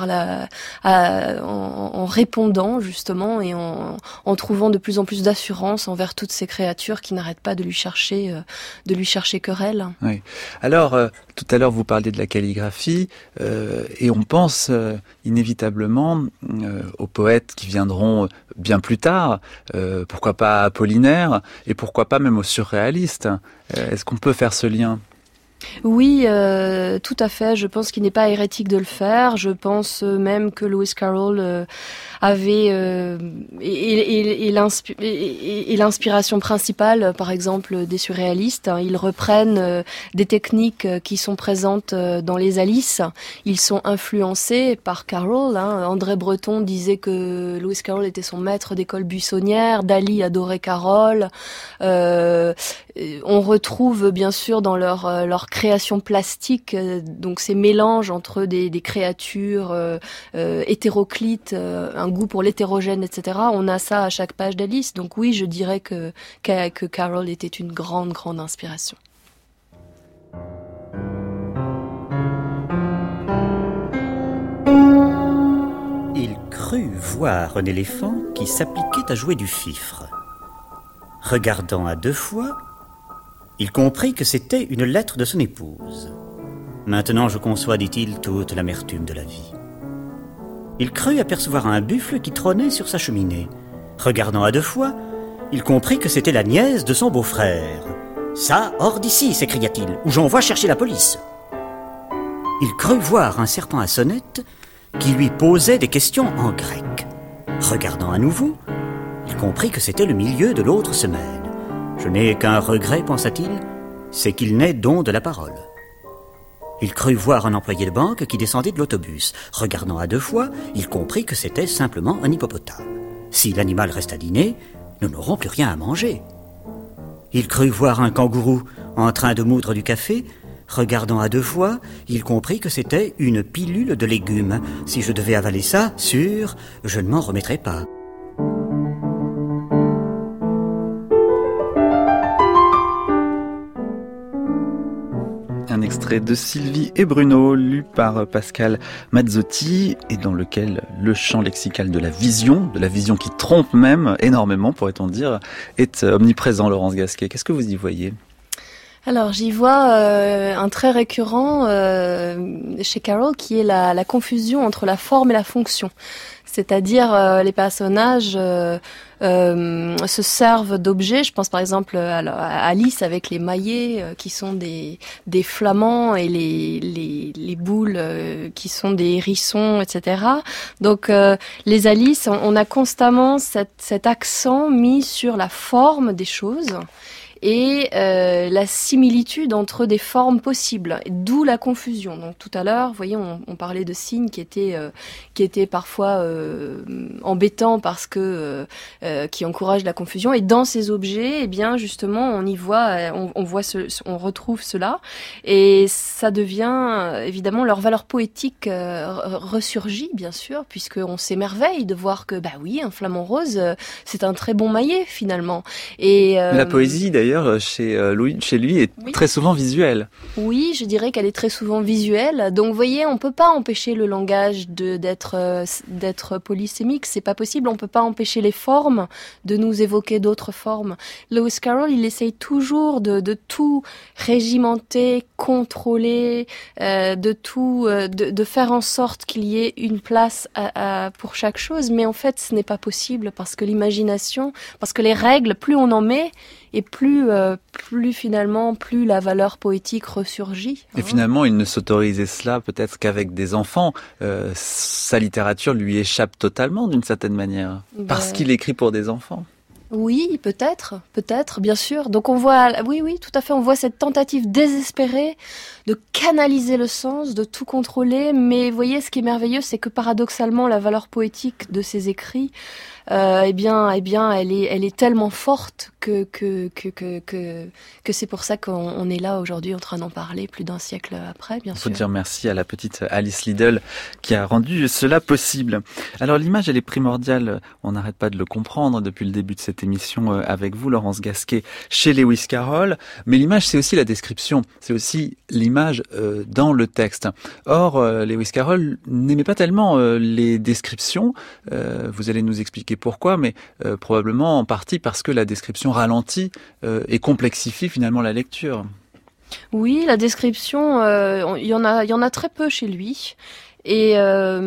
en répondant justement et en trouvant de plus en plus d'assurance envers toutes ces créatures qui n'arrêtent pas de lui chercher querelle. Oui. Alors, tout à l'heure vous parliez de la calligraphie et on pense inévitablement aux poètes qui viendront bien plus tard, pourquoi pas à Apollinaire et pourquoi pas même aux surréalistes. Est-ce qu'on peut faire ce lien ? Oui, tout à fait. Je pense qu'il n'est pas hérétique de le faire. Je pense même que Lewis Carroll avait l'inspiration principale, par exemple, des surréalistes. Ils reprennent des techniques qui sont présentes dans les Alice. Ils sont influencés par Carroll. André Breton disait que Lewis Carroll était son maître d'école buissonnière. Dali adorait Carroll. On retrouve bien sûr dans leur création plastique donc ces mélanges entre des créatures hétéroclites, un goût pour l'hétérogène, etc. On a ça à chaque page d'Alice. Donc oui, je dirais que Carroll était une grande inspiration. Il crut voir un éléphant qui s'appliquait à jouer du fifre. Regardant à 2 fois, il comprit que c'était une lettre de son épouse. Maintenant je conçois, dit-il, toute l'amertume de la vie. Il crut apercevoir un buffle qui trônait sur sa cheminée. Regardant à 2 fois, il comprit que c'était la nièce de son beau-frère. « Ça, hors d'ici !» s'écria-t-il, « ou j'envoie chercher la police !» Il crut voir un serpent à sonnette qui lui posait des questions en grec. Regardant à nouveau, il comprit que c'était le milieu de l'autre semaine. « Je n'ai qu'un regret, pensa-t-il, c'est qu'il n'ait don de la parole. » Il crut voir un employé de banque qui descendait de l'autobus. Regardant à 2 fois, il comprit que c'était simplement un hippopotame. Si l'animal reste à dîner, nous n'aurons plus rien à manger. Il crut voir un kangourou en train de moudre du café. Regardant à 2 fois, il comprit que c'était une pilule de légumes. Si je devais avaler ça, sûr, je ne m'en remettrais pas. Un extrait de Sylvie et Bruno, lu par Pascal Mazzotti, et dans lequel le champ lexical de la vision qui trompe même énormément, pourrait-on dire, est omniprésent. Laurence Gasquet, qu'est-ce que vous y voyez ? Alors j'y vois un trait récurrent chez Carroll qui est la confusion entre la forme et la fonction. C'est-à-dire les personnages se servent d'objets. Je pense par exemple à Alice avec les maillets qui sont des flamants et les boules qui sont des hérissons, etc. Donc les Alice, on a constamment cet accent mis sur la forme des choses et la similitude entre des formes possibles, d'où la confusion. Donc tout à l'heure, vous voyez, on parlait de signes qui étaient parfois embêtants parce que qui encouragent la confusion. Et dans ces objets, eh bien justement, on retrouve cela, et ça devient évidemment leur valeur poétique ressurgit bien sûr, puisque on s'émerveille de voir que bah oui, un flamant rose, c'est un très bon maillet finalement. Et la poésie d'ailleurs chez lui est très souvent visuelle. Oui, je dirais qu'elle est très souvent visuelle. Donc, vous voyez, on peut pas empêcher le langage d'être polysémique. C'est pas possible. On peut pas empêcher les formes de nous évoquer d'autres formes. Lewis Carroll, il essaye toujours de tout régimenter, contrôler, de faire en sorte qu'il y ait une place pour chaque chose. Mais en fait, ce n'est pas possible parce que l'imagination, parce que les règles, plus on en met, et plus finalement, plus la valeur poétique ressurgit. Et finalement, il ne s'autorisait cela peut-être qu'avec des enfants. Sa littérature lui échappe totalement d'une certaine manière, parce qu'il écrit pour des enfants. Oui, peut-être, bien sûr. Donc on voit, oui, tout à fait, on voit cette tentative désespérée de canaliser le sens, de tout contrôler. Mais vous voyez, ce qui est merveilleux, c'est que paradoxalement, la valeur poétique de ses écrits, eh bien, elle est tellement forte que c'est pour ça qu'on est là aujourd'hui en train d'en parler plus d'un siècle après, bien sûr. Il faut dire merci à la petite Alice Liddell qui a rendu cela possible. Alors l'image, elle est primordiale. On n'arrête pas de le comprendre depuis le début de cette émission avec vous, Laurence Gasquet, chez Lewis Carroll. Mais l'image, c'est aussi la description. C'est aussi l'image dans le texte. Or, Lewis Carroll n'aimait pas tellement les descriptions. Vous allez nous expliquer pourquoi, mais probablement en partie parce que la description ralentit et complexifie finalement la lecture. Oui, la description, il y en a très peu chez lui. Et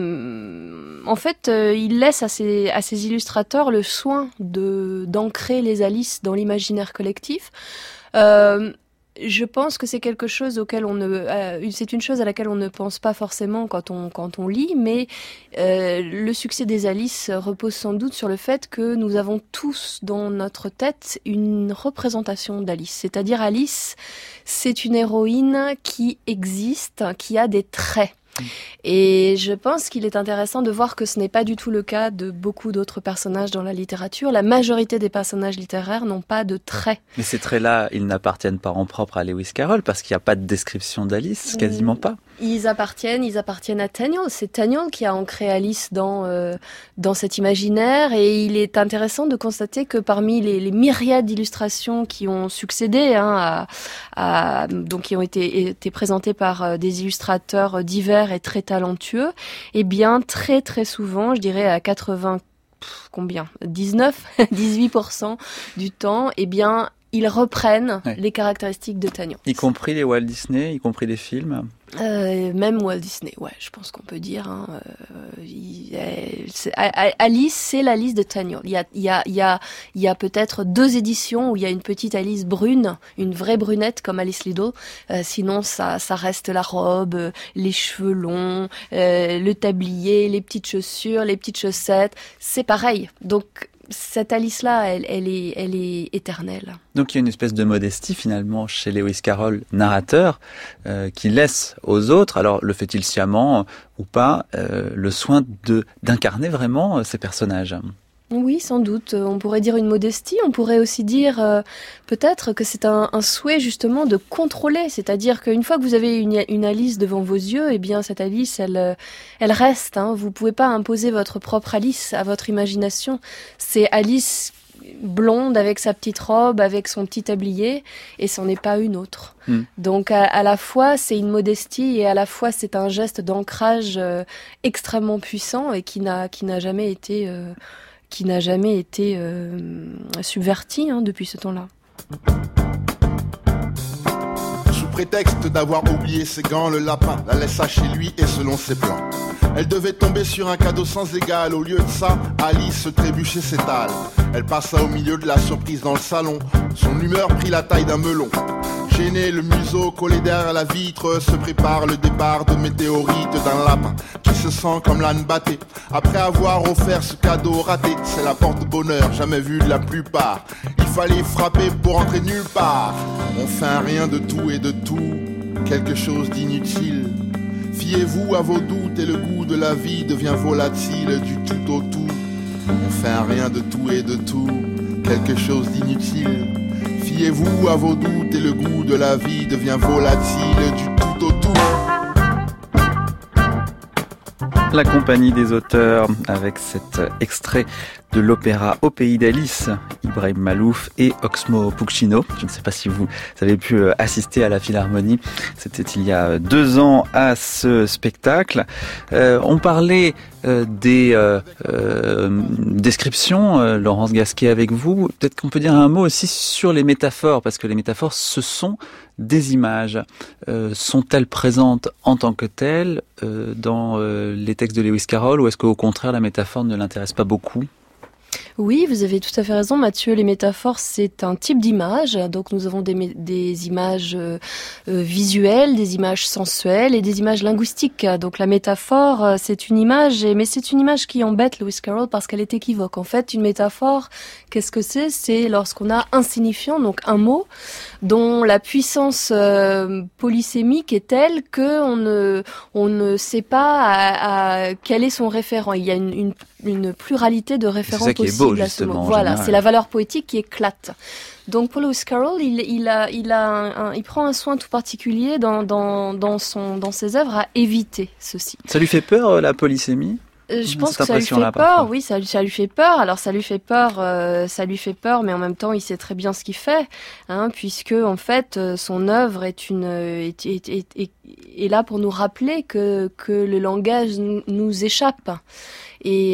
en fait, il laisse à ses illustrateurs le soin d'ancrer les Alice dans l'imaginaire collectif. Je pense que c'est quelque chose auquel c'est une chose à laquelle on ne pense pas forcément quand on lit, mais le succès des Alice repose sans doute sur le fait que nous avons tous dans notre tête une représentation d'Alice. C'est-à-dire Alice, c'est une héroïne qui existe, qui a des traits. Et je pense qu'il est intéressant de voir que ce n'est pas du tout le cas de beaucoup d'autres personnages dans la littérature. La majorité des personnages littéraires n'ont pas de traits. Mais ces traits-là, ils n'appartiennent pas en propre à Lewis Carroll, parce qu'il n'y a pas de description d'Alice, quasiment pas. Ils appartiennent à Tenniel. C'est Tenniel qui a ancré Alice dans cet imaginaire, et il est intéressant de constater que parmi les myriades d'illustrations qui ont succédé, donc qui ont été présentées par des illustrateurs divers et très talentueux, eh bien très très souvent, je dirais à 18% du temps, eh bien ils reprennent les caractéristiques de Tenniel. Y compris les Walt Disney, y compris les films. Même Walt Disney, ouais, je pense qu'on peut dire. Alice, c'est la Alice de Tenniel. Il y a peut-être 2 éditions où il y a une petite Alice brune, une vraie brunette comme Alice Liddell. Sinon, ça reste la robe, les cheveux longs, le tablier, les petites chaussures, les petites chaussettes. C'est pareil. Donc cette Alice-là, elle est éternelle. Donc il y a une espèce de modestie finalement chez Lewis Carroll, narrateur, qui laisse aux autres, alors le fait-il sciemment ou pas, le soin d'incarner vraiment ces personnages. Oui, sans doute. On pourrait dire une modestie. On pourrait aussi dire peut-être que c'est un souhait justement de contrôler. C'est-à-dire qu'une fois que vous avez une Alice devant vos yeux, eh bien cette Alice, elle reste. Vous pouvez pas imposer votre propre Alice à votre imagination. C'est Alice blonde avec sa petite robe, avec son petit tablier, et c'en est pas une autre. Donc à la fois c'est une modestie et à la fois c'est un geste d'ancrage extrêmement puissant et qui n'a jamais été subverti depuis ce temps-là. Sous prétexte d'avoir oublié ses gants, le lapin la laissa chez lui et selon ses plans. Elle devait tomber sur un cadeau sans égal. Au lieu de ça, Alice trébuchait s'étale. Elle passa au milieu de la surprise dans le salon. Son humeur prit la taille d'un melon. Gêné, le museau collé derrière la vitre, se prépare le départ de météorite d'un lapin qui se sent comme l'âne batté. Après avoir offert ce cadeau raté, c'est la porte-bonheur jamais vue de la plupart. Il fallait frapper pour entrer nulle part. On fait un rien de tout et de tout, quelque chose d'inutile. Fiez-vous à vos doutes et le goût de la vie devient volatile du tout au tout. On fait un rien de tout et de tout, quelque chose d'inutile. Fiez-vous à vos doutes et le goût de la vie devient volatile du tout au tout. La compagnie des auteurs avec cet extrait de l'opéra Au pays d'Alice, Ibrahim Malouf et Oxmo Puccino. Je ne sais pas si vous avez pu assister à la Philharmonie. C'était il y a 2 ans à ce spectacle. On parlait des descriptions, Laurence Gasquet avec vous. Peut-être qu'on peut dire un mot aussi sur les métaphores, parce que les métaphores, ce sont des images. Sont-elles présentes en tant que telles dans les textes de Lewis Carroll, ou est-ce qu'au contraire la métaphore ne l'intéresse pas beaucoup ? Oui, vous avez tout à fait raison, Mathieu. Les métaphores, c'est un type d'image. Donc, nous avons des images visuelles, des images sensuelles et des images linguistiques. Donc, la métaphore, c'est une image, mais c'est une image qui embête Lewis Carroll parce qu'elle est équivoque. En fait, une métaphore, qu'est-ce que c'est ? C'est lorsqu'on a un signifiant, donc un mot, dont la puissance polysémique est telle que on ne sait pas quel est son référent. Il y a une pluralité de référents possibles. C'est ça qui est beau, justement. Voilà, c'est la valeur poétique qui éclate. Donc pour Lewis Carroll, il prend un soin tout particulier dans ses œuvres à éviter ceci. Ça lui fait peur, la polysémie ? Je pense que ça lui fait peur, parfois. Oui, ça lui fait peur. Alors ça lui fait peur, mais en même temps, il sait très bien ce qu'il fait, puisque en fait, son œuvre est est là pour nous rappeler que le langage nous échappe. Et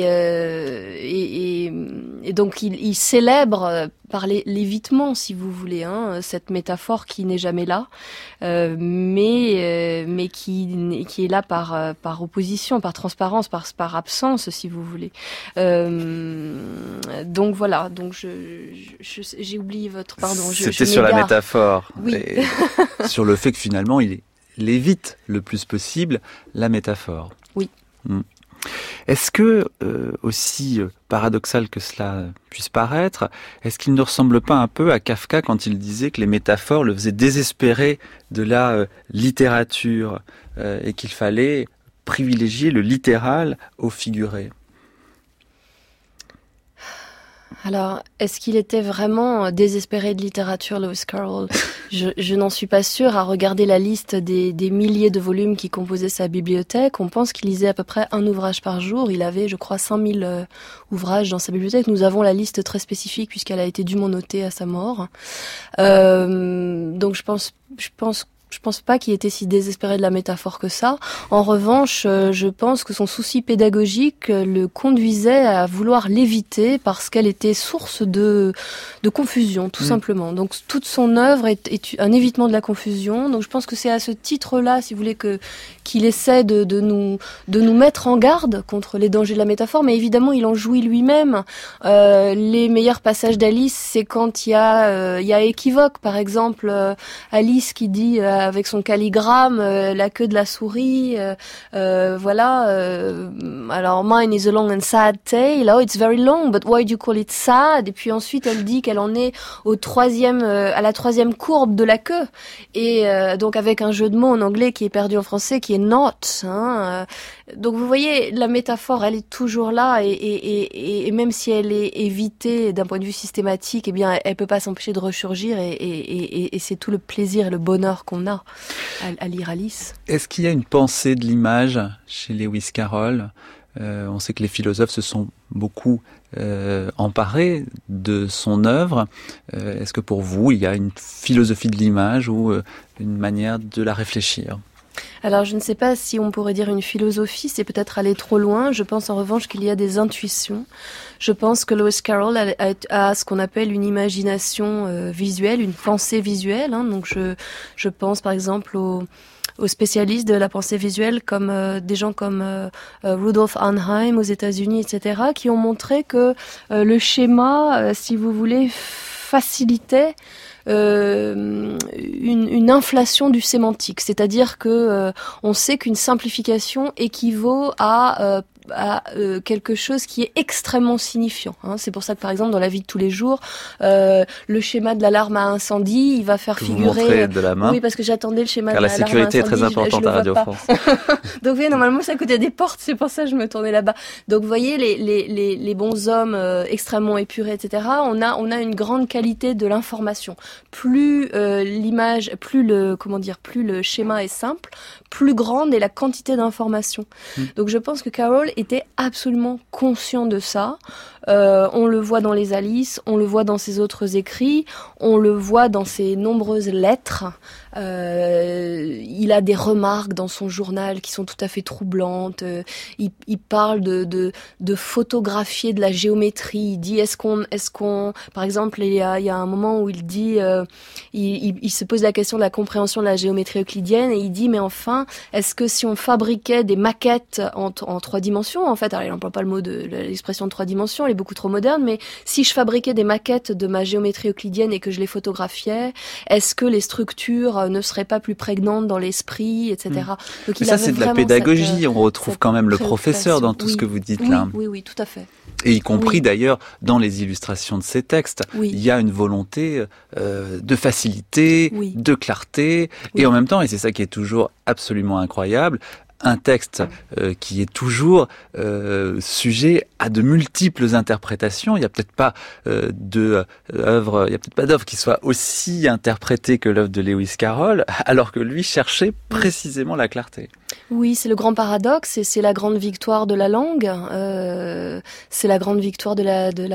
donc il célèbre par l'évitement, si vous voulez, cette métaphore qui n'est jamais là, mais qui est là par opposition, par transparence, par absence, si vous voulez. Donc voilà. Donc j'ai oublié votre pardon. C'était sur la métaphore, oui. Et sur le fait que finalement il évite le plus possible la métaphore. Oui. Est-ce que, aussi paradoxal que cela puisse paraître, est-ce qu'il ne ressemble pas un peu à Kafka quand il disait que les métaphores le faisaient désespérer de la littérature et qu'il fallait privilégier le littéral au figuré ? Alors, est-ce qu'il était vraiment désespéré de littérature, Lewis Carroll ? Je n'en suis pas sûre. À regarder la liste des milliers de volumes qui composaient sa bibliothèque, on pense qu'il lisait à peu près un ouvrage par jour. Il avait, je crois, 5000 ouvrages dans sa bibliothèque. Nous avons la liste très spécifique puisqu'elle a été dûment notée à sa mort. Donc je pense pas qu'il était si désespéré de la métaphore que ça. En revanche, je pense que son souci pédagogique le conduisait à vouloir l'éviter parce qu'elle était source de confusion, tout simplement. Donc toute son œuvre est un évitement de la confusion. Donc je pense que c'est à ce titre-là, si vous voulez, qu'il essaie de nous mettre en garde contre les dangers de la métaphore. Mais évidemment, il en jouit lui-même. Les meilleurs passages d'Alice, c'est quand il y a équivoque. Par exemple, Alice qui dit avec son calligramme, la queue de la souris, voilà. Alors, mine is a long and sad tale. Oh, it's very long, but why do you call it sad? Et puis ensuite, elle dit qu'elle en est à la troisième courbe de la queue. Et donc, avec un jeu de mots en anglais qui est perdu en français, qui est not. Donc, vous voyez, la métaphore, elle est toujours là. Et même si elle est évitée d'un point de vue systématique, eh bien, elle peut pas s'empêcher de ressurgir. Et c'est tout le plaisir et le bonheur qu'on a à lire Alice. Est-ce qu'il y a une pensée de l'image chez Lewis Carroll ? On sait que les philosophes se sont beaucoup emparés de son œuvre. Est-ce que pour vous, il y a une philosophie de l'image ou une manière de la réfléchir ? Alors, je ne sais pas si on pourrait dire une philosophie, c'est peut-être aller trop loin. Je pense en revanche qu'il y a des intuitions. Je pense que Lewis Carroll a ce qu'on appelle une imagination visuelle, une pensée visuelle. Donc, je pense par exemple aux spécialistes de la pensée visuelle, comme des gens comme Rudolf Arnheim aux États-Unis, etc., qui ont montré que le schéma, si vous voulez, facilitait une inflation du sémantique, c'est-à-dire que on sait qu'une simplification équivaut à quelque chose qui est extrêmement signifiant. C'est pour ça que, par exemple, dans la vie de tous les jours, le schéma de l'alarme à incendie, il va faire figurer... Vous montrez de la main. Oui, parce que j'attendais le schéma de l'alarme à incendie. Car la sécurité est très importante à Radio France. Donc, oui, normalement, c'est à côté des portes, c'est pour ça que je me tournais là-bas. Donc, vous voyez, les bons hommes extrêmement épurés, etc., on a une grande qualité de l'information. Plus l'image, plus le schéma est simple, plus grande est la quantité d'information. Donc, je pense que Carroll était absolument conscient de ça. On le voit dans les Alice, on le voit dans ses autres écrits, on le voit dans ses nombreuses lettres. Il a des remarques dans son journal qui sont tout à fait troublantes. Il parle de photographier de la géométrie. Il dit est-ce qu'on par exemple il y a un moment où il dit il se pose la question de la compréhension de la géométrie euclidienne et il dit mais enfin est-ce que si on fabriquait des maquettes en 3 dimensions, en fait, alors il n'emploie pas le mot de l'expression de 3 dimensions, elle est beaucoup trop moderne, mais si je fabriquais des maquettes de ma géométrie euclidienne et que je les photographiais, est-ce que les structures ne seraient pas plus prégnantes dans l'esprit, etc. Donc, ça, c'est de la pédagogie. On retrouve quand même le professeur dans tout ce que vous dites là. Oui, tout à fait. Et y compris d'ailleurs dans les illustrations de ces textes, il y a une volonté de facilité, de clarté, et en même temps, et c'est ça qui est toujours absolument incroyable, un texte qui est toujours sujet à de multiples interprétations. Il n'y a peut-être pas d'œuvre qui soit aussi interprétée que l'œuvre de Lewis Carroll, alors que lui cherchait précisément la clarté. Oui, c'est le grand paradoxe et c'est la grande victoire de la langue. C'est la grande victoire de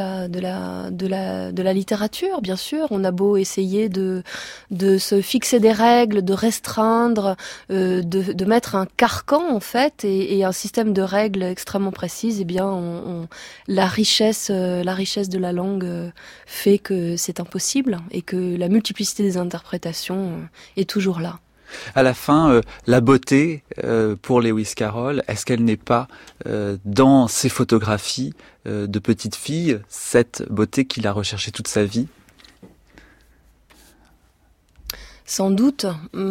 la littérature, bien sûr. On a beau essayer de se fixer des règles, de restreindre, de mettre un carcan en fait et un système de règles extrêmement précises. Eh bien, la richesse de la langue fait que c'est impossible et que la multiplicité des interprétations est toujours là. À la fin, la beauté pour Lewis Carroll, est-ce qu'elle n'est pas dans ses photographies de petites filles, cette beauté qu'il a recherchée toute sa vie ? Sans doute.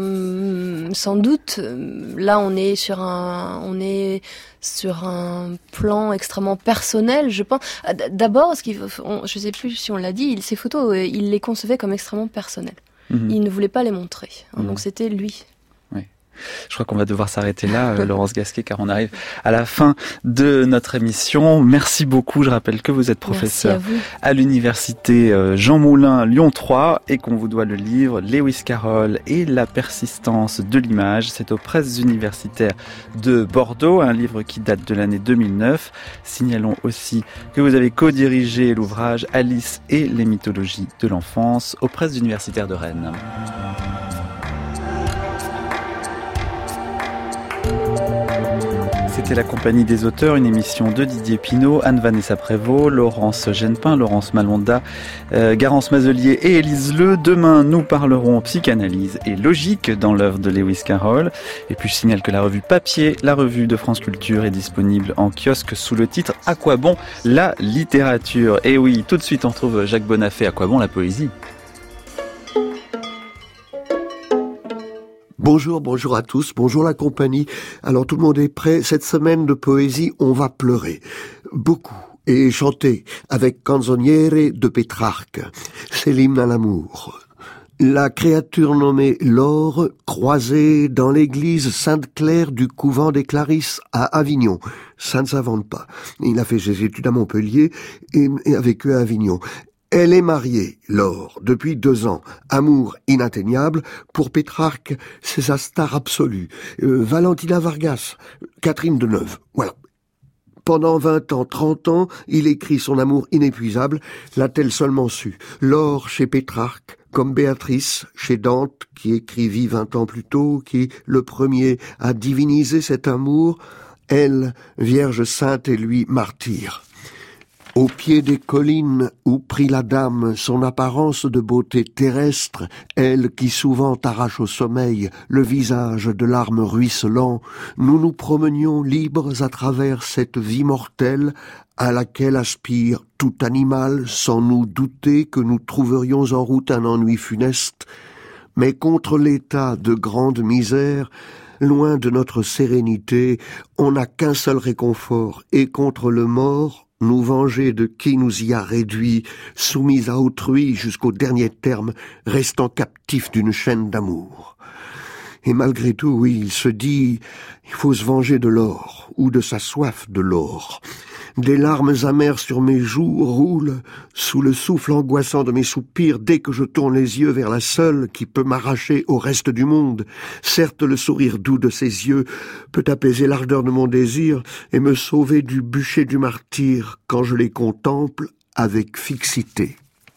Là, on est sur un plan extrêmement personnel, je pense. D'abord, je sais plus si on l'a dit, ces photos, il les concevait comme extrêmement personnelles. Il ne voulait pas les montrer. Donc c'était lui. Oui. Je crois qu'on va devoir s'arrêter là, Laurence Gasquet, car on arrive à la fin de notre émission. Merci beaucoup. Je rappelle que vous êtes professeur à l'université Jean Moulin Lyon 3 et qu'on vous doit le livre Lewis Carroll et la persistance de l'image. C'est aux presses universitaires de Bordeaux, un livre qui date de l'année 2009. Signalons aussi que vous avez co-dirigé l'ouvrage Alice et les mythologies de l'enfance aux presses universitaires de Rennes. C'était La Compagnie des auteurs, une émission de Didier Pinault, Anne-Vanessa Prévost, Laurence Genepin, Laurence Malonda, Garance Mazelier et Élise Leu. Demain, nous parlerons psychanalyse et logique dans l'œuvre de Lewis Carroll. Et puis je signale que la revue papier, la revue de France Culture, est disponible en kiosque sous le titre « À quoi bon la littérature ?» Et oui, tout de suite on retrouve Jacques Bonafé. À quoi bon la poésie ? Bonjour à tous, bonjour la compagnie. Alors tout le monde est prêt. Cette semaine de poésie, on va pleurer. Beaucoup. Et chanter avec Canzoniere de Pétrarque. C'est l'hymne à l'amour. La créature nommée Laure, croisée dans l'église Sainte-Claire du couvent des Clarisses à Avignon. Ça ne s'invente pas. Il a fait ses études à Montpellier et a vécu à Avignon. Elle est mariée, Laure, depuis 2 ans. Amour inatteignable. Pour Pétrarque, c'est sa star absolue. Valentina Vargas, Catherine Deneuve. Voilà. Pendant 20 ans, 30 ans, il écrit son amour inépuisable. L'a-t-elle seulement su? Laure chez Pétrarque, comme Béatrice chez Dante, qui écrivit 20 ans plus tôt, qui, le premier, a divinisé cet amour. Elle, vierge sainte et lui, martyr. Au pied des collines où prit la dame son apparence de beauté terrestre, elle qui souvent arrache au sommeil le visage de larmes ruisselant, nous nous promenions libres à travers cette vie mortelle à laquelle aspire tout animal sans nous douter que nous trouverions en route un ennui funeste. Mais contre l'état de grande misère, loin de notre sérénité, on n'a qu'un seul réconfort, et contre le mort, nous venger de qui nous y a réduits, soumis à autrui jusqu'au dernier terme, restant captifs d'une chaîne d'amour. Et malgré tout, oui, il se dit, il faut se venger de l'or, ou de sa soif de l'or. Des larmes amères sur mes joues roulent, sous le souffle angoissant de mes soupirs, dès que je tourne les yeux vers la seule qui peut m'arracher au reste du monde. Certes, le sourire doux de ses yeux peut apaiser l'ardeur de mon désir et me sauver du bûcher du martyr quand je les contemple avec fixité.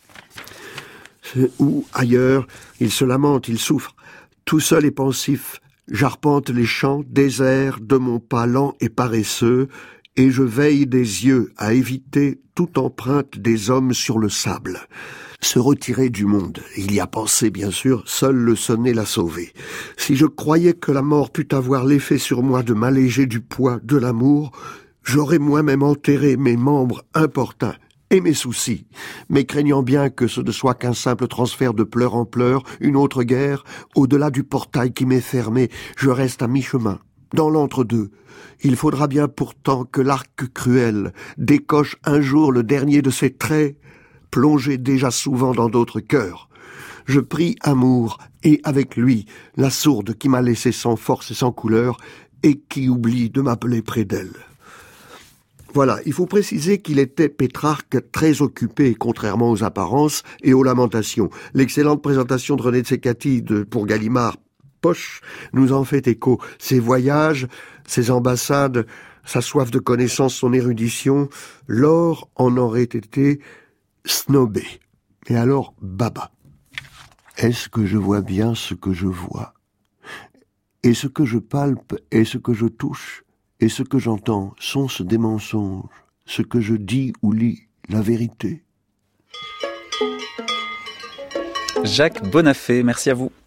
Ou, ailleurs, il se lamente, il souffre. Tout seul et pensif, j'arpente les champs déserts de mon pas lent et paresseux, et je veille des yeux à éviter toute empreinte des hommes sur le sable. Se retirer du monde, il y a pensé bien sûr, seul le sonnet l'a sauvé. Si je croyais que la mort pût avoir l'effet sur moi de m'alléger du poids de l'amour, j'aurais moi-même enterré mes membres importuns et mes soucis, mais craignant bien que ce ne soit qu'un simple transfert de pleurs en pleurs, une autre guerre, au-delà du portail qui m'est fermé, je reste à mi-chemin. Dans l'entre-deux, il faudra bien pourtant que l'arc cruel décoche un jour le dernier de ses traits, plongé déjà souvent dans d'autres cœurs. Je prie amour, et avec lui, la sourde qui m'a laissé sans force et sans couleur, et qui oublie de m'appeler près d'elle. Voilà, il faut préciser qu'il était Pétrarque très occupé, contrairement aux apparences et aux lamentations. L'excellente présentation de René Tsekati pour Gallimard poche nous en fait écho. Ses voyages, ses ambassades, sa soif de connaissance, son érudition, l'or en aurait été snobé. Et alors, baba. Est-ce que je vois bien ce que je vois? Et ce que je palpe et ce que je touche et ce que j'entends sont-ce des mensonges? Ce que je dis ou lis, la vérité? Jacques Bonafé, merci à vous.